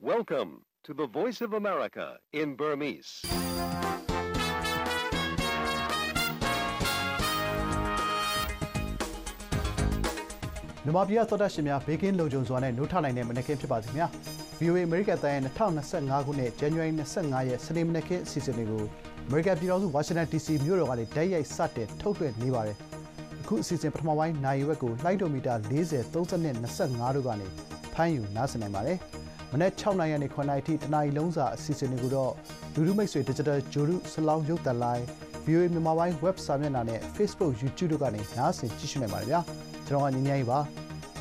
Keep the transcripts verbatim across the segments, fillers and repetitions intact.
Welcome to the Voice of America in Burmese. ။မြန်မာပြည်သောတာရှင်များဘေးကင်းလုံခြုံစွာနဲ့နှုတ်ထနိုင်တဲ့မနက်ခင်းဖြစ်ပါစေခင်ဗျာ။ဗီအိုအေ အမေရိကန်တိုင်းရဲ့၂၀၂၅ခုနှစ်ဇန်နဝါရီ၂၅ရက်စနေမနက်ခင်းအစီအစဉ်တွေကိုအမေရိကန်ပြည်ထောင်စုဝါရှင်တန် ဒီ စီ မြို့တော်ကနေတိုက်ရိုက်စတင်ထုတ်လွှင့်နေပါတယ်။အခုအစီအစဉ်ပထမပိုင်းနိုင်ရွက်ကိုလှိုင်းဒိုမီတာ၄၀ ၃၂ ၂၅တို့ကနေဖမ်းယူနားဆင်နိုင်ပါတယ်။မနက်၆နာရီကနေ၇နာရီထိတနာရီလုံးစာအစီအစဉ်တွေကိုတော့လူထုမိတ်ဆွေ Digital ဂျိုရုဆလောင်းရုပ်သံလိုင်း ဗီအိုအေ မြန်မာပိုင်း web စာမျက်နှာနဲ့ Facebook YouTube တို့ကနေနားဆင်ကြည့်ရှုနိုင်ပါတယ်ဗျာ။ကျွန်တော်ကညီညီပါ။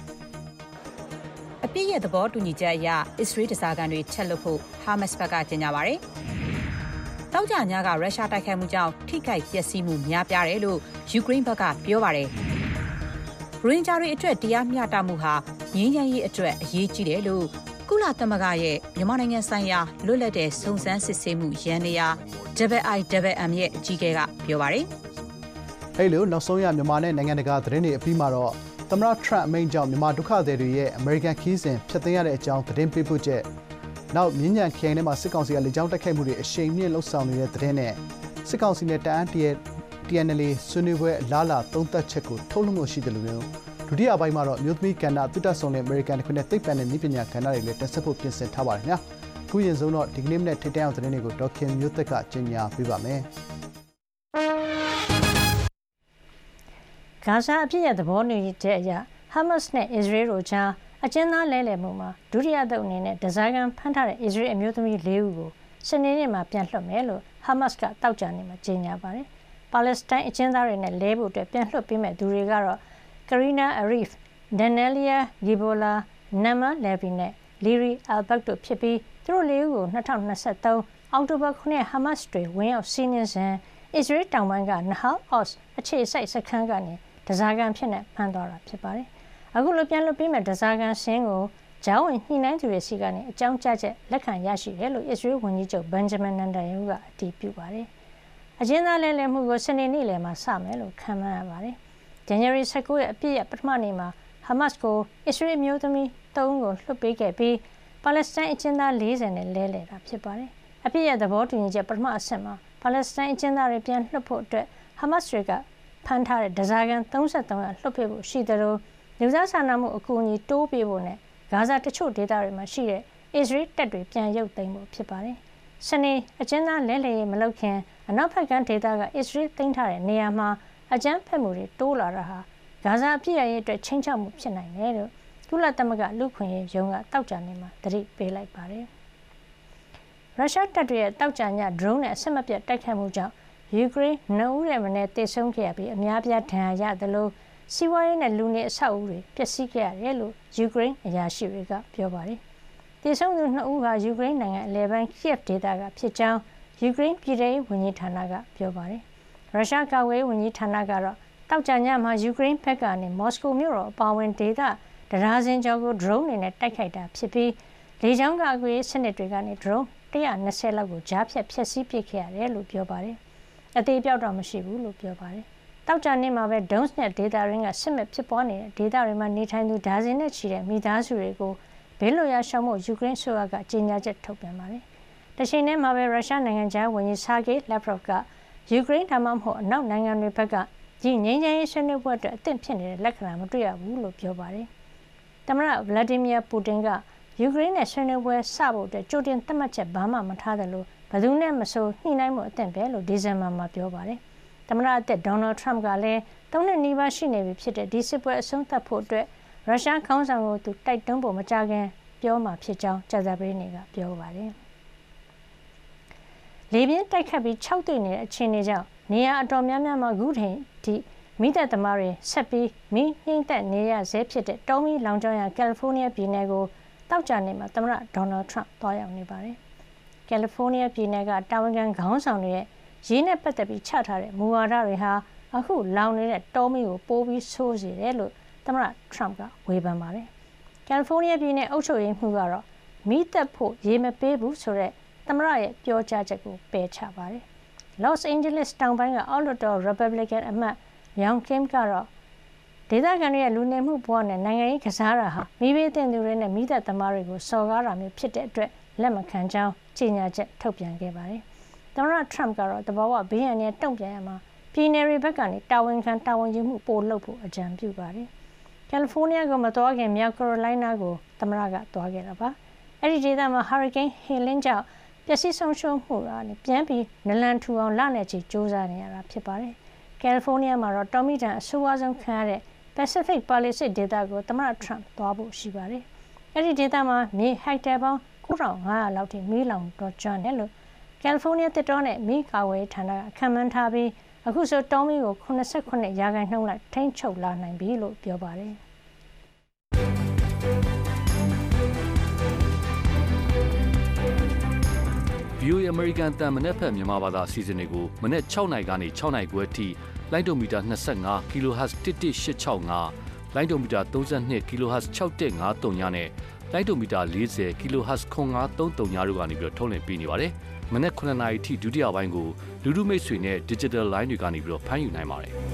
အပြည့်ရဲ့သဘောတူညီချက်အရအစ္စရေးတစားကန်တွေချက်လွတ်ဖို့ဟာမတ်စ်ဘက်ကကြေညာပါတယ်။တောက်ကြညကရုရှားတိုက်ခိုက်မှုကြောင့်ထိခိုက်ပျက်စီးမှုများပြားတယ်လို့ယူကရိန်းဘက်ကပြောပါတယ်။ရိုဟင်ဂျာတွေအတွက်တရားမျှတမှုဟာငြိမ်းချမ်းရေးအတွက်အရေးကြီးတယ်လို့ကုလသမဂ္ဂရဲ့မြန်မာနိုင်ငံဆိုင်ရာလွတ်လပ်တဲ့စုံစမ်းစစ်ဆေးမှုရန်နေရာ ဒဘယ်အိုင် ဒဘယ်အမ် ရဲ့အကြီးအကဲကပြောပါတယ်။အဲ့လိုနောက်ဆုံးရမြန်မာနဲ့နိုင်ငံတကာသတင်းတွေအပြီးမှာတော့သမ္မတထရန့်အမိန့်ကြောင့်မြန်မာဒုက္ခသည်တွေရဲ့အမေရိကန်ခီးစဉ်ဖျက်သိမ်းရတဲ့အကြောင်းသတင်းပေးပို့ချက်နောက်မြင်းညံခရိုင်ထဲမှာစစ်ကောင်စီကလေကြောင်းတိုက်ခိုက်မှုတွေအရှိန်မြင့်လှုပ်ဆောင်နေတဲ့သတင်းနဲ့စစ်ကောင်စီနဲ့တအန်း တီ အန် အယ်လ် အေ ဆွေးနွေးပွဲအလားအလာသုံးသပ်ချက်ကိုထုတ်လွှင့်မှုရှိတယ်လို့မျိုးဒုတိယပိုင်းမှာတော့မြို့သမီးကဏ္ဍသုတဆောင်တဲ့အမေရိကန်တစ်ခုနဲ့သိပ္ပံနဲ့နည်းပညာကဏ္ဍတွေလည်းတက်ဆက်ဖို့ပြင်ဆင်ထားပါတယ်ခင်ဗျာအခုရင်ဆုံးတော့ဒီကနေ့မနေ့ထိတ်တန့်အောင်သတင်းတွေကိုဒေါက်ခင်မျိုးသက်ကကြေညာပေးပါမယ်ဂါဇာအပြည့်ရဲ့သဘောတူညီချက်အရဟာမတ်စ်နဲ့အစ္စရေးတို့ကြားအကျဉ်းသားလဲလှယ်မှုမှာဒုတိယသုတ်အနေနဲ့ဓားစာခံဖမ်းထားတဲ့အစ္စရေးအမျိုးသမီး၄ဦးကိုစနေနေ့မှာပြန်လွှတ်မယ်လို့ဟာမတ်စ်ကတောက်ကြနေမှာကြေညာပါတယ်။ပါလက်စတိုင်းအကျဉ်းသားတွေနဲ့လဲဖို့အတွက်ပြန်လွှတ်ပေးမဲ့သူတွေကတော့ကရီနာအရီဖ်၊ဒန်နယ်လီယာဂီဘိုလာ၊နမ်မာလယ်ဗီနဲ့လီရီအယ်ဘတ်တို့ဖြစ်ပြီးသူတို့၄ဦးကို၂၀၂၃အောက်တိုဘာခုနှစ်ဟာမတ်စ်တွေဝင်ရောက်စီးနင်းစဉ်အစ္စရေးတောင်ပိုင်းကနဟ်အော့စ်အခြေစိုက်စခန်းကနေဓားစာခံဖြစ်နေဖမ်းသွားတာဖြစ်ပါတယ်။အခုလိုပြန်လွှတ်ပေးမဲ့ဓားစာခံရှင်းကိုဂျောင်းဝင်ညှိနှိုင်းသူတွေစီကနေအကြောင်းကြားချက်လက်ခံရရှိတယ်လို့အစ္စရေးဝန်ကြီးချုပ်ဘန်ဂျမင်နန်တန်ယာဟုကအတည်ပြုပါတယ်။အကျဉ်းသားလဲလှယ်မှုကိုစနေနေ့လယ်မှာစမယ်လို့ခန့်မှန်းရပါတယ်။ဇန်နဝါရီ၁၉ရက်အပြည့်ရက်ပထမနေ့မှာဟာမတ်စ်ကိုအစ္စရေးမျိုးသမီး၃ဦးကိုလွှတ်ပေးခဲ့ပြီးပါလက်စတိုင်းအကျဉ်းသား၄၀နဲ့လဲလှယ်တာဖြစ်ပါတယ်။အပြည့်ရက်သဘောတူညီချက်ပထမအဆင့်မှာပါလက်စတိုင်းအကျဉ်းသားတွေပြန်လွှတ်ဖို့အတွက်ဟာမတ်စ်တွေကဖမ်းထားတဲ့ဓားစာခံ၃၃ယောက်လွှတ်ပေးဖို့ရှိတယ်လို့လူသားစာနာမှုအကူအညီတိုးပေးဖို့နဲ့ဂါဇာတချို့ဒေသတွေမှာရှိတဲ့အစ္စရေးတပ်တွေပြန်ရုပ်သိမ်းဖို့ဖြစ်ပါတယ်။စနေအကျဉ်းသားလဲလှယ်ရေးမလုပ်ခင်အနောက်ဘက်ကမ်းဒေသကအစ္စရေးသိမ်းထားတဲ့နေရာမှာအကြမ်းဖက်မှုတွေတိုးလာတာဟာဂါဇာအပြည့်အရေးအတွက်ချိန်ချောက်မှုဖြစ်နိုင်တယ်လို့ကုလသမဂ္ဂလူ့ခွင့်ရေးရုံးကတောက်ကြနေမှာသတိပေးလိုက်ပါတယ်။ရုရှားတပ်တွေရဲ့တောက်ကြညဒရုန်းနဲ့အဆက်မပြတ်တိုက်ခိုက်မှုကြောင့်ယူကရိန်းနှစ်ဦးရဲ့မနေ့တေဆုံးခဲ့ရပြီးအများပြားဒဏ်ရာရတယ်လို့စီးပွားရေးနဲ့လူနေအဆောက်အဦတွေပျက်စီးခဲ့ရတယ်လို့ယူကရိန်းအရာရှိတွေကပြောပါတယ်။တေဆုံးသူနှစ်ဦးဟာယူကရိန်းနိုင်ငံအလယ်ပိုင်းကီယက်ဒေသကဖြစ်ကြောင်းယူကရိန်းပြည်ထောင်စုဝန်ကြီးဌာနကပြောပါတယ်။ရုရှားကာကွယ်ရေးဝန်ကြီးဌာနကတော့တောက်ကြညမှာယူကရိန်းဘက်ကနေမော်စကိုမြို့တော်အပါအဝင်ဒေသတရာစင်ကျော်ကိုဒရုန်းတွေနဲ့တိုက်ခိုက်တာဖြစ်ပြီးလေကြောင်းကာကွယ်ရေးစနစ်တွေကနေဒရုန်း၁၂၀လောက်ကိုကြားဖြတ်ဖျက်ဆီးပစ်ခဲ့ရတယ်လို့ပြောပါတယ်။အသေးပြောက်တော့မရှိဘူးလို့ပြောပါတယ်။တောက်ကြနေ့မှာပဲဒုံးစနဲ့ဒေတာရင်းကစစ်မဲ့ဖြစ်ပွားနေတဲ့ဒေတာတွေမှာနေထိုင်သူဒါဇင်နဲ့ချီတဲ့မိသားစုတွေကိုဘေးလွတ်ရာရှောင်ဖို့ယူကရိန်းဆိုရကကြေညာချက်ထုတ်ပြန်ပါတယ်။တချိန်တည်းမှာပဲရုရှားနိုင်ငံသားဝန်ကြီးဆာဂေးလက်ဗရော့ဗ်ကယူကရိန်းဒါမှမဟုတ်အနောက်နိုင်ငံတွေဘက်ကဒီငြိမ်းချမ်းရေးဆွေးနွေးပွဲအတွက်အသင့်ဖြစ်နေတဲ့လက္ခဏာမတွေ့ရဘူးလို့ပြောပါတယ်။သမ္မတဗလာဒီမီယာပူတင်ကယူကရိန်းနဲ့ဆွေးနွေးပွဲစဖို့အတွက်ကြိုတင်သတ်မှတ်ချက်ဘာမှမထားတယ်လို့ဘယ်သူနဲ့မဆိုညှိနှိုင်းမှုအသင့်ပဲလို့ဒီဇင်ဘာမှာပြောပါတယ်။သမ္မတအသစ်ဒေါ်နယ်ထရမ့်ကလည်းသုံးနှစ်နီးပါးရှိနေပြီဖြစ်တဲ့ဒီစစ်ပွဲအဆုံးသတ်ဖို့အတွက်ရုရှားခေါင်းဆောင်ကိုသူတိုက်တွန်းဖို့မကြခင်ပြောမှာဖြစ်ကြောင်းကြာသပတေးနေ့ကပြောပါတယ်။လေပြင်းတိုက်ခတ်ပြီးခြောက်သွေ့နေတဲ့အခြေအနေကြောင့်နေရာအတော်များများမှာအခုချိန်ထိမိသက်သမားတွေဆက်ပြီးမိနှိမ့်သက်နေရဆဲဖြစ်တဲ့တောမီလောင်ကျွမ်းရာကယ်လီဖိုးနီးယားပြည်နယ်ကိုတောက်ကြနေမှာသမ္မတဒေါ်နယ်ထရမ့်သွားရောက်နေပါတယ်။ကယ်လီဖိုးနီးယားပြည်နယ်ကတာဝန်ခံခေါင်းဆောင်တွေရဲ့ရေးနဲ့ပတ်သက်ပြီးချထားတဲ့မူဝါဒတွေဟာအခုလောင်နေတဲ့တောမီကိုပိုးပြီးဆိုးစေတယ်လို့သမ္မတထရမ့်ကဝေဖန်ပါတယ်။ကယ်လီဖိုးနီးယားပြည်နယ်အုပ်ချုပ်ရေးမှူးကတော့မိသက်ဖို့ရေမပေးဘူးဆိုတဲ့သမ္မတရဲ့ပြောကြားချက်ကိုပယ်ချပါတယ်။ Los Angeles တောင်ပိုင်းကအောက်လွှတ်တော် Republican အမတ်ယောင်ကင်ကတော့ဒေသခံတွေရဲ့လူနေမှုဘဝနဲ့နိုင်ငံရေးကစားတာဟာမိဘတင်သူတွေနဲ့မိသက်သမားတွေကိုစော်ကားတာမျိုးဖြစ်တဲ့အတွက်လက်မခံကြောင်းကြေညာချက်ထုတ်ပြန်ခဲ့ပါတယ်။သမ္မတထရမ့်ကတော့တဘာဝဘေးရန်နဲ့တုံ့ပြန်ရမှာပြည်နယ်တွေဘက်ကနေတာဝန်ခံတာဝန်ယူမှုပိုလုပ်ဖို့အကြံပြုပါတယ်။ကယ်လီဖိုးနီးယားကိုမသွားခင်မြောက်ကယ်ရိုလိုင်းနားကိုသမ္မတကသွားခဲ့တာပါ။အဲဒီဒေသမှာဟာရီကိန်းဟီလင်းကြောင့်ပျက်စီးဆုံးရှုံးမှုကနေပြန်ပြီးနလန်ထူအောင်လနဲ့ချီစ조사နေရတာဖြစ်ပါတယ်။ကယ်လီဖိုးနီးယားမှာတော့တော်မီတန်အဆိုးအဆုံးခံရတဲ့ Pacific Palisades ဒေသကိုသမ္မတထရမ့်သွားဖို့ရှိပါတယ်။အဲဒီဒေသမှာမြေဟက်တာပေါင်း၉၅၀၀လောက်ထိမီးလောင်တော့ကျွမ်းတယ်လို့ကယ်လီဖိုးနီးယားတစ်တော်နဲ့မီးကာဝေးဌာနကခန့်မှန်းထားပြီးအခုဆိုတောမီးကို၇၈ရာခိုင်နှုန်းလောက်ထိန်းချုပ်လာနိုင်ပြီလို့ပြောပါတယ်။ဗီအိုအေ American တန်မနက်ဖက်မြန်မာဘာသာအစီအစဉ်တွေကိုမနက်၆နာရီကနေ၆နာရီခွဲအထိလိုင်းဒိုမီတာ၂၅ kHz တစ်တစ်၈၆၅လိုင်းဒိုမီတာ၃၂ kHz ၆၁၅၃ညနဲ့လိုင်းဒိုမီတာ၄၀ kHz ခွန်၅၃၃ညတို့ကနေပြီးတော့ထုတ်လွှင့်ပေးနေပါတယ်။မနက်၉နာရီထိဒုတိယပိုင်းကိုလူလူမိတ်ဆွေနဲ့ Digital Line တွေကနေပြီးတော့ဖမ်းယူနိုင်ပါတယ်။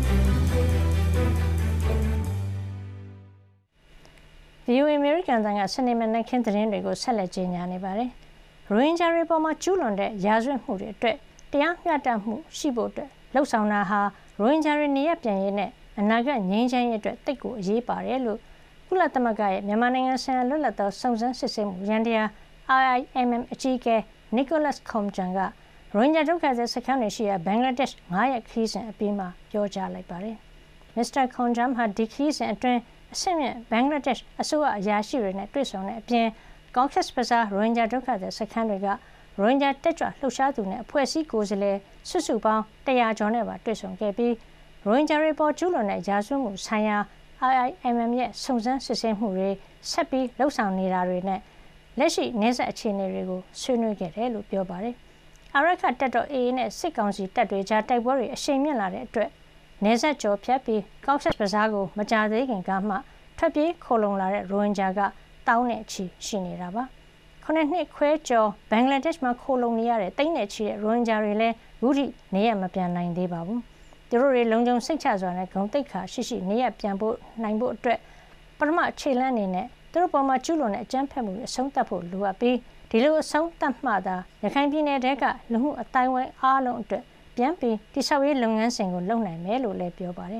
ဗီအိုအေ American တန်ကစနေမနက်ခင်းသတင်းတွေကိုဆက်လက်ကြေညာနေပါတယ်။ရိုဟင်ဂျာတွေပေါ်မှာကျူးလွန်တဲ့ရာဇဝတ်မှုတွေအတွက်တရားမျှတမှုရှိဖို့အတွက်လှုပ်ဆောင်တာဟာရိုဟင်ဂျာတွေနေရပြန်ရေးနဲ့အနာဂတ်ငြိမ်းချမ်းရေးအတွက်တိတ်ကိုအရေးပါတယ်လို့ကုလသမဂ္ဂရဲ့မြန်မာနိုင်ငံဆိုင်ရာလွတ်လပ်သောစုံစမ်းစစ်ဆေးမှုရန်တရား I I M M အကြီးအကဲ Nicholas Koumjian ကရိုဟင်ဂျာဒုက္ခသည်စခန်းတွေရှိရာဘင်္ဂလားဒေ့ရှ်၅ရက်ခရီးစဉ်အပြီးမှာပြောကြားလိုက်ပါတယ်။ မစ္စတာ Koumjian ဟာဒီခရီးစဉ်အတွင်းအဆင့်မြင့်ဘင်္ဂလားဒေ့ရှ်အစိုးရအရာရှိတွေနဲ့တွေ့ဆုံတဲ့အပြင်Cox's Bazar ရိုဟင်ဂျာဒုက္ခသည်စခန်းတွေကရိုဟင်ဂျာတက်ကြွလှုပ်ရှားသူနဲ့အဖွဲ့အစည်းကိုယ်စားလှယ်စုစုပေါင်းတရာကျော်နဲ့ပါတွေ့ဆုံခဲ့ပြီးရိုဟင်ဂျာတွေပေါ်ကျူးလွန်တဲ့ရာဇဝတ်မှုဆိုင်ရာ I I M M ရဲ့စုံစမ်းစစ်ဆေးမှုတွေဆက်ပြီးလှုပ်ဆောင်နေတာတွေနဲ့လက်ရှိနေဆက်အခြေအနေတွေကိုဆွေးနွေးခဲ့တယ်လို့ပြောပါတယ်။အာရခတပ်တော် A A နဲ့စစ်ကောင်စီတပ်တွေကြားတိုက်ပွဲတွေအရှိန်မြင့်လာတဲ့အတွက်နေဆက်ကျော်ဖြတ်ပြီး Cox's Bazar ကိုမကြသေးခင်ကမှထွက်ပြေးခိုလုံလာတဲ့ရိုဟင်ဂျာကတောင်းနဲ့ချီရှိနေတာပါခုနှစ်နှစ်ခွဲကျော်ဘင်္ဂလားဒေ့ရှ်မှာခိုလုံနေရတဲ့တိတ်နဲ့ချီတဲ့ရိုဟင်ဂျာတွေလည်းအခုထိနေရမပြန်နိုင်သေးပါဘူးသူတို့တွေလုံခြုံစိတ်ချစွာနဲ့ဂုဏ်သိက္ခာရှိရှိနေရပြန်ဖို့နိုင်ဖို့အတွက်ပထမခြေလှမ်းအနေနဲ့သူတို့ပေါ်မှာကျူးလွန်တဲ့အကြမ်းဖက်မှုတွေအဆုံးသတ်ဖို့လိုအပ်ပြီးဒီလိုအဆုံးသတ်မှသာရခိုင်ပြည်နယ်တဲကလူမှုအတိုင်းဝိုင်းအားလုံးအတွက်ပြန်ပြီးတိဆောက်ရေးလုပ်ငန်းစဉ်ကိုလုပ်နိုင်မယ်လို့လည်းပြောပါတယ်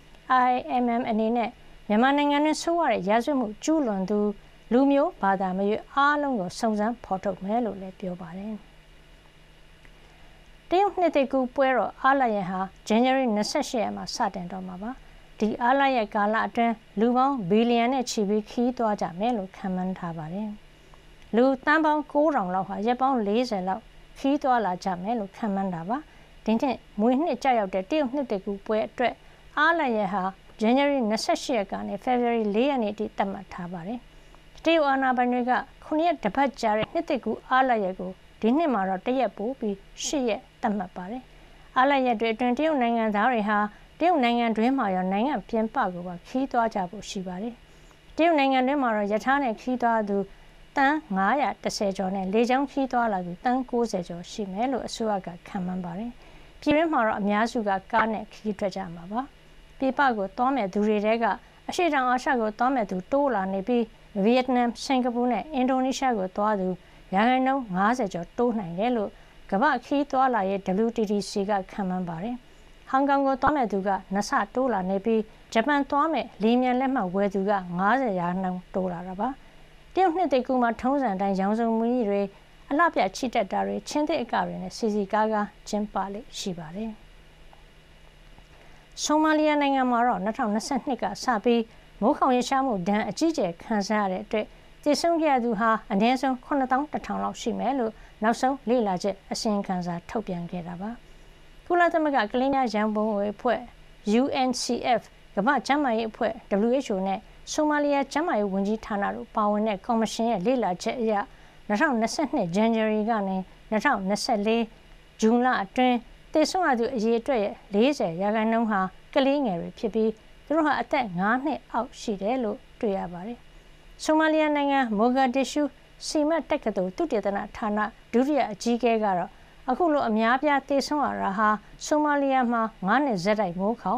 I M M အနေနဲ့မြန်မာနိုင်ငံတွင်ဆိုးရတဲ့ရာဇဝတ်မှုကျူးလွန်သူလူမျိုးဘာသာမရွေးအားလုံးကိုစုံစမ်းဖော်ထုတ်မယ်လို့လည်းပြောပါတယ်။တရုတ်နှစ်သိကူပွဲတော်အားလရက်ဟာဇန်နဝါရီ၂၈ရက်မှာစတင်တော့မှာပါ။ဒီအားလရက်ကာလအတွင်းလူပေါင်းဘီလီယံနဲ့ချီပြီးခီးသွားကြမယ်လို့ခန့်မှန်းထားပါတယ်။လူတန်းပေါင်း၉ထောင်လောက်ဟာရက်ပေါင်း၄၀လောက်ခီးသွားလာကြမယ်လို့ခန့်မှန်းတာပါ။ဒီနှစ်မွေနှစ်ကြောက်ရောက်တဲ့တရုတ်နှစ်သိကူပွဲအတွက်အားလရက်ဟာဇန်နဝါရီ၂၈ရက်ကနေဖေဖော်ဝါရီ၄ရက်နေ့ထိသတ်မှတ်ထားပါတယ်။တရုတ်အာဏာပိုင်တွေကခုနှစ်ရက်တပတ်ကြာတဲ့နှစ်သိကူအားလရက်ကိုဒီနှစ်မှာတော့တရက်ပိုပြီး၈ရက်သတ်မှတ်ပါတယ်။အားလရက်တွေအတွင်းတရုတ်နိုင်ငံသားတွေဟာတရုတ်နိုင်ငံတွင်းမှာရောနိုင်ငံပြင်ပကိုပါခီးသွားကြဖို့ရှိပါတယ်။တရုတ်နိုင်ငံတွင်းမှာတော့ရထားနဲ့ခီးသွားသူတန်း၅၁၀ကျော်နဲ့လေကြောင်းခီးသွားလာသူတန်း၉၀ကျော်ရှိမယ်လို့အစိုးရကခန့်မှန်းပါတယ်။ပြည်တွင်းမှာတော့အများစုကကားနဲ့ခီးထွက်ကြမှာပါ။ပြည်ပကိုသွားမဲ့သူတွေတဲကအရှေ့တောင်အာရှကိုသွားမဲ့သူတိုးလာနေပြီးဗီယက်နမ်၊စင်ကာပူနဲ့အင်ဒိုနီးရှားကိုသွားသူရာခိုင်နှုန်း၅၀ကျော်တိုးနိုင်တယ်လို့ကမ္ဘာ့ခီးသွားလာရေး W T T C ကခန့်မှန်းပါတယ်။ဟောင်ကောင်ကိုသွားမဲ့သူကနှစ်ဆတိုးလာနေပြီးဂျပန်သွားမဲ့လေမြန်လက်မှတ်ဝယ်သူက၅၀ရာခိုင်နှုန်းတိုးလာတာပါ။တရုတ်နှစ်သိကူမှာထုံးစံတိုင်းရောင်စုံမူကြီးတွေအလှပြချီတက်တာတွေချင်းသစ်အကတွေနဲ့စီစီကားကားကျင်းပလေ့ရှိပါတယ်။ဆိုမာလီယာနိုင်ငံမှာတော့၂၀၂၂ကစပြီးမိုးခေါင်ရေရှားမှုဒဏ်အကြီးကျယ်ခံစားရတဲ့အတွက်သေဆုံးခဲ့သူဟာအနည်းဆုံးခုနှစ်သောင်းတစ်ထောင်လောက်ရှိမယ်လို့နောက်ဆုံးလေ့လာချက်အစီရင်ခံစာထုတ်ပြန်ခဲ့တာပါ။ကုလသမဂ္ဂကလေးများရန်ပုံငွေအဖွဲ့ U N C F ကမ္ဘာ့ကျန်းမာရေးအဖွဲ့ W H O နဲ့ဆိုမာလီယာကျန်းမာရေးဝန်ကြီးဌာနတို့ပါဝင်တဲ့ကော်မရှင်ရဲ့လေ့လာချက်အရ၂၀၂၂ဇန်နဝါရီကနေ၂၀၂၄ဇွန်လအတွင်းသေဆုံးရသူအရေအတွက်ရဲ့၄၀ရာခိုင်နှုန်းဟာကလေးငယ်တွေဖြစ်ပြီးသူတို့ဟာအသက်၅နှစ်အောက်ရှိတယ်လို့တွေ့ရပါတယ်။ဆိုမာလီယာနိုင်ငံမိုဂါဒစ်ရှူစီမတ်တက္ကသိုလ်သုတေသနဌာနဒုတိယအကြီးအကဲကတော့အခုလိုအများပြားသေဆုံးရတာဟာဆိုမာလီယာမှာ၅နှစ်ဇက်တိုက်မိုးခေါင်ပြီး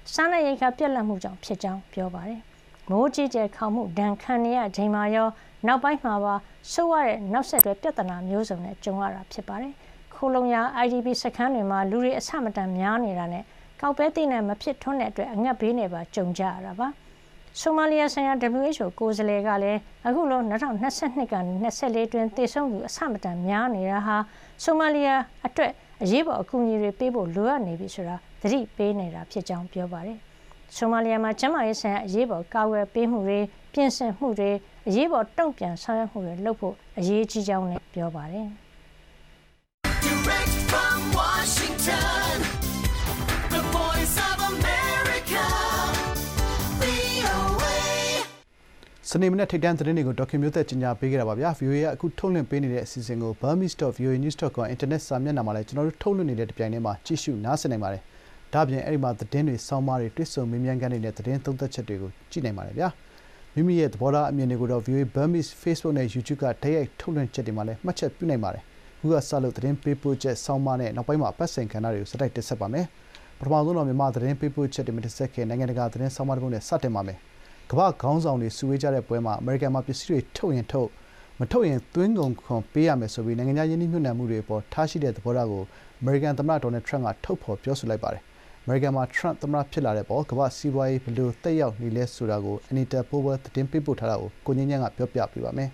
စားနပ်ရိက္ခာပြတ်လတ်မှုကြောင့်ဖြစ်ကြောင်းပြောပါတယ်။မိုးကြီးကျယ်ခေါင်မှုဒဏ်ခံနေရချိန်မှာရောနောက်ပိုင်းမှာပါဆိုးရတဲ့နောက်ဆက်တွဲပြဿနာမျိုးစုံနဲ့ကြုံရတာဖြစ်ပါတယ်။ခိုလုံရာ I D P စခန်းတွေမှာလူတွေအဆမတန်များနေတာနဲ့ကောက်ပဲသိနဲ့မဖြစ်ထွန်းတဲ့အတွက်အငတ်ဘေးနဲ့ပါကြုံကြရတာပါ။ဆိုမာလီယာဆိုင်ရာ W H O ကိုယ်စားလှယ်ကလည်းအခုလို၂၀၂၂ကနေ၂၄တွင်သေဆုံးသူအဆမတန်များနေတာဟာဆိုမာလီယာအတွက်အရေးပေါ်အကူအညီတွေပေးဖို့လိုအပ်နေပြီဆိုတာသတိပေးနေတာဖြစ်ကြောင်းပြောပါတယ်။ဆိုမာလီယာမှာကျန်းမာရေးဆိုင်ရာအရေးပေါ်ကာကွယ်ပေးမှုတွေပြင်ဆင်မှုတွေအရေးပေါ်တုံ့ပြန်ဆောင်ရွက်မှုတွေလုပ်ဖို့အရေးကြီးကြောင်းလည်းပြောပါတယ်။ Direct from Washington, the voice of America, V O A စနေမနေ့ထိပ်တန်းသတင်းတွေကိုဒေါက်ခင်မျိုးသက်ကြီးညာပေးခဲ့တာပါဗျာ V O A ကအခုထုတ်လွှင့်ပေးနေတဲ့အစီအစဉ်ကို burmese dot v o a news dot com အင်တာနက်စာမျက်နှာမှာလည်းကျွန်တော်တို့ထုတ်လွှင့်နေတဲ့တပြိုင်တည်းမှာကြည့်ရှုနားဆင်နိုင်ပါတယ်ဒါ့အပြင်အဲ့ဒီမှာသတင်းတွေစောင်းမားတွေတွေ့ဆုံမေးမြန်းခန်းတွေနဲ့သတင်းသုံးသပ်ချက်တွေကိုကြည့်နိုင်ပါတယ်ဗျာမိမိရဲ့သဘောထားအမြင်တွေကိုတော့ V O A Burmese Facebook နဲ့ YouTube ကတိုက်ရိုက်ထုတ်လွှင့်ချက်တွေမှာလည်းမှတ်ချက်ပြုနိုင်ပါတယ်ခုကစလို့သတင်းပေးပို့ချက်စောင်းမားနဲ့နောက်ပိုင်းမှာပတ်စင်ခန္ဓာတွေကိုစတိုက်တက်ဆက်ပါမယ်ပထမဆုံးတော့မြန်မာသတင်းပေးပို့ချက်တွေမှာတက်ဆက်ခဲ့နိုင်ငံတကာသတင်းစောင်းမားတွေနဲ့စတင်ပါမယ်ကမ္ဘာခေါင်းဆောင်တွေစုဝေးကြတဲ့ပွဲမှာအမေရိကန်မှာပစ္စည်းတွေထုတ်ရင်ထုတ်မထုတ်ရင်သွင်းကုန်ခွန်ပေးရမယ်ဆိုပြီးနိုင်ငံခြားယင်းနှိမ့်ညွှန်မှုတွေပေါ်ထားရှိတဲ့သဘောထားကိုအမေရိကန်သမ္မတဒေါ်နယ်ထရန့်ကထုတ်ဖော်ပြောဆိုလိုက်ပါတယ်အမေရိကန်မှာထရန့်သမ္မတဖြစ်လာတဲ့ပေါ်ကမ္ဘာစီးပွားရေးဘယ်လိုတက်ရောက်နေလဲဆိုတာကိုအနီတာပိုးဝဲသတင်းပေးပို့ထားတာကိုကိုငင်းညံ့ကပြောပြပေးပါမယ်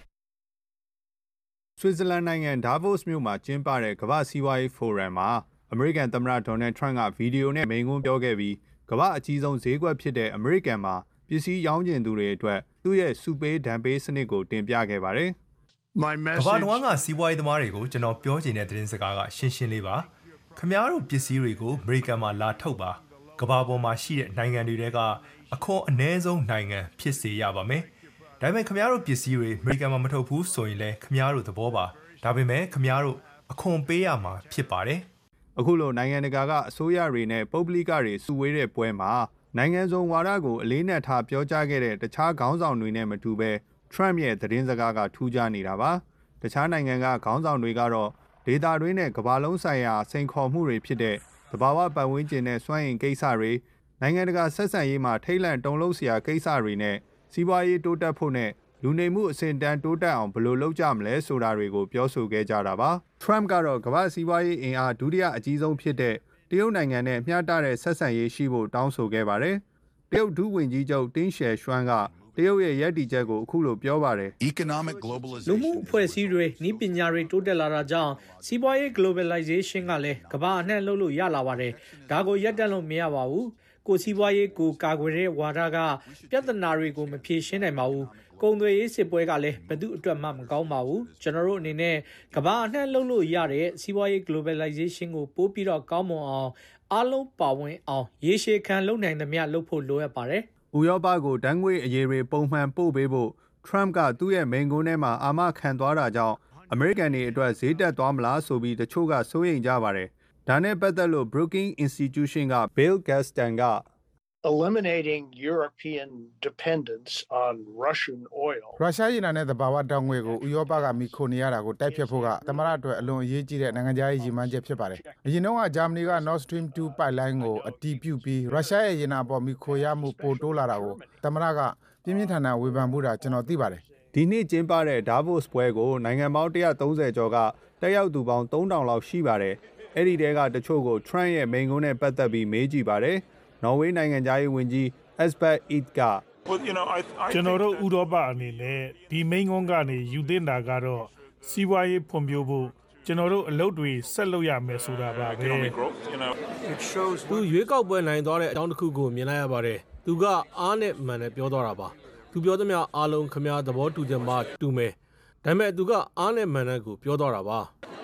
ဆွစ်ဇာလန်နိုင်ငံဒါဗို့စ်မြို့မှာကျင်းပတဲ့ကမ္ဘာစီးပွားရေးဖိုရမ်မှာအမေရိကန်သမ္မတဒေါ်နယ်ထရန့်ကဗီဒီယိုနဲ့မိန့်ခွန်းပြောခဲ့ပြီးကမ္ဘာအကြီးဆုံးဈေးကွက်ဖြစ်တဲ့အမေရိကန်မှာပစ္စည်းရောင်းကျင်သူတွေအတွက်သူ့ရဲ့စုပေးဒဏ်ပေးစနစ်ကိုတင်ပြခဲ့ပါတယ်။ကမ္ဘာတော်ကစီးပွားရေးသမားတွေကိုကျွန်တော်ပြောချင်တဲ့သတင်းစကားကရှင်းရှင်းလေးပါ။ခင်ဗျားတို့ပစ္စည်းတွေကိုအမေရိကန်မှာလာထုတ်ပါ။ကမ္ဘာပေါ်မှာရှိတဲ့နိုင်ငံတွေထဲကအခွန်အနည်းဆုံးနိုင်ငံဖြစ်စေရပါမယ်။ဒါပေမဲ့ခင်ဗျားတို့ပစ္စည်းတွေအမေရိကန်မှာမထုတ်ဘူးဆိုရင်လည်းခင်ဗျားတို့သဘောပါ။ဒါပေမဲ့ခင်ဗျားတို့အခွန်ပေးရမှာဖြစ်ပါတယ်။အခုလိုနိုင်ငံတကာကအစိုးရတွေနဲ့ပုဂ္ဂလိကတွေစုဝေးတဲ့ပွဲမှာနိုင်ငံစုံဝါဒကိုအလေးနက်ထားပြောကြားခဲ့တဲ့တခြားခေါင်းဆောင်တွေနဲ့မတူဘဲထရန့်ရဲ့သတင်းစကားကထူးခြားနေတာပါတခြားနိုင်ငံကခေါင်းဆောင်တွေကတော့ဒေတာတွင်းနဲ့ကမ္ဘာလုံးဆိုင်ရာစိန်ခေါ်မှုတွေဖြစ်တဲ့သဘာဝပတ်ဝန်းကျင်နဲ့စွမ်းအင်ကိစ္စတွေနိုင်ငံတကာဆက်ဆံရေးမှာထိတ်လန့်တုန်လှုပ်စရာကိစ္စတွေနဲ့စီးပွားရေးတိုးတက်ဖို့နဲ့လူနေမှုအဆင့်တန်းတိုးတက်အောင်ဘယ်လိုလုပ်ကြမလဲဆိုတာတွေကိုပြောဆိုခဲ့ကြတာပါထရန့်ကတော့ကမ္ဘာစီးပွားရေးအင်အားဒုတိယအကြီးဆုံးဖြစ်တဲ့တရုတ်နိုင်ငံနဲ့မျှတတဲ့ဆက်ဆံရေးရှိဖို့တောင်းဆိုခဲ့ပါတယ်တရုတ်ဒုဝန်ကြီးချုပ်တင်းရှယ်ရွှမ်းကတရုတ်ရဲ့ရည်တည်ချက်ကိုအခုလိုပြောပါတယ်လူမှုအဖွဲ့အစည်းတွေနည်းပညာတွေတိုးတက်လာတာကြောင့်စီးပွားရေး globalization ကလည်းကမ္ဘာအနှံ့လှုပ်လို့ရလာပါတယ်ဒါကိုရပ်တန့်လို့မရပါဘူးကိုစီးပွားရေးကိုကာကွယ်တဲ့ဝါဒကပြဿနာတွေကိုမဖြေရှင်းနိုင်ပါဘူးကုန်သွယ်ရေးစစ်ပွဲကလည်းဘယ်သူအတွက်မှမကောင်းပါဘူးကျွန်တော်တို့အနေနဲ့ကမ္ဘာအနှံ့လှုပ်လို့ရတဲ့စီးပွားရေး globalization ကိုပို့ပြီးတော့ကောင်းမွန်အောင်အားလုံးပါဝင်အောင်ရေရှည်ခံလုပ်နိုင်သမျှလုပ်ဖို့လိုအပ်ပါတယ်ဥရောပကိုတန်းငွေအရေးတွေပုံမှန်ပို့ပေးဖို့ထရန့်ကသူ့ရဲ့မိန့်ခွန်းထဲမှာအာမခံသွားတာကြောင့်အမေရိကန်တွေအတွက်ဈေးတက်သွားမလားဆိုပြီးတချို့ကစိုးရိမ်ကြပါတယ်ဒါနဲ့ပတ်သက်လို့ Brookings Institution က Bill Gaston က eliminating European dependence on Russian oil ရုရှားရေနံနဲ့သဘာဝဓာတ်ငွေကိုဥရောပကမိခိုနေရတာကိုတိုက်ဖြတ်ဖို့ကသမရအတွက်အလွန်အရေးကြီးတဲ့နိုင်ငံခြားရေးရည်မှန်းချက်ဖြစ်ပါတယ်။အရင်တော့ကဂျာမနီက Nord Stream two ပိုက်လိုင်းကိုအတည်ပြုပြီးရုရှားရဲ့ရေနံပေါ်မိခိုရမှုပိုတိုးလာတာကိုသမရကပြင်းပြင်းထန်ထန်ဝေဖန်မှုတာကျွန်တော်သိပါတယ်။ဒီနေ့ကျင်းပတဲ့ Davos ပွဲကိုနိုင်ငံပေါင်းone hundred thirtyကျော်ကတက်ရောက်သူပေါင်းthree thousandလောက်ရှိပါတယ်။အဲ့ဒီတဲကတချို့ကို Trump ရဲ့မိန့်ခွန်းနဲ့ပတ်သက်ပြီးမေးကြည့်ပါတယ်။နော်ဝေးနိုင်ငံသားရေးဝန်ကြီး Esbeth Eid ကကျွန်တော်တို့ဥရောပအနေနဲ့ဒီမိန့်ခွန်းကနေယူသင့်တာကတော့စီးပွားရေးဖွံ့ဖြိုးဖို့ကျွန်တော်တို့အလုပ်တွေဆက်လုပ်ရမယ်ဆိုတာပါပဲသူရွေးကောက်ပွဲနိုင်သွားတဲ့အကြောင်းတစ်ခုကိုမြင်လိုက်ရပါတယ်သူကအားနဲ့မှန်နဲ့ပြောသွားတာပါသူပြောသမျှအားလုံးခမားသဘောတူချက်မှတူမယ်ဒါပေမဲ့သူကအားနဲ့မှန်နဲ့ကိုပြောသွားတာပါ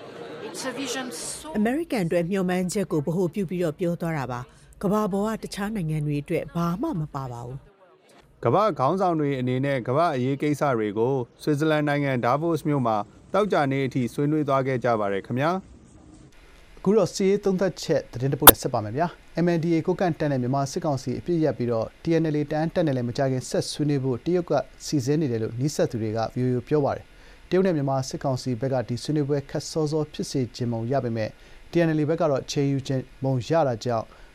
အမေရိကန်အတွက်မျှော်မှန်းချက်ကိုဗဟိုပြုပြီးတော့ပြောသွားတာပါကမ္ဘာပေါ်ကတခြားနိုင်ငံတွေအတွက်ဘာမှမပါပါဘူးကမ္ဘာခေါင်းဆောင်တွေအနေနဲ့ကမ္ဘာအရေးကိစ္စတွေကိုဆွစ်ဇာလန်နိုင်ငံဒါဗို့စ်မြို့မှာတောက်ကြနေအထိဆွေးနွေးသွားခဲ့ကြပါတယ်ခင်ဗျာအခုတော့စီရေးသုံးသက်ချက်သတင်းတပုတ်နဲ့ဆက်ပါမယ်ဗျာ M N D A ကိုကန့်တက်တဲ့မြန်မာစစ်ကောင်စီအပြစ်ရက်ပြီးတော့ T N L A တန်းတက်နေလည်းမကြခင်ဆက်ဆွေးနွေးဖို့တရုတ်ကစီစဉ်နေတယ်လို့နီးစပ်သူတွေက ဗီအိုအေ ပြောပါတယ်တရုတ်နဲ့မြန်မာစစ်ကောင်စီဘက်ကဒီဆွေးနွေးပွဲခက်စောစောဖြစ်စေခြင်းမုံရပေမဲ့ T N L A ဘက်ကတော့ခြေယူခြင်းမုံရတာကြောင့်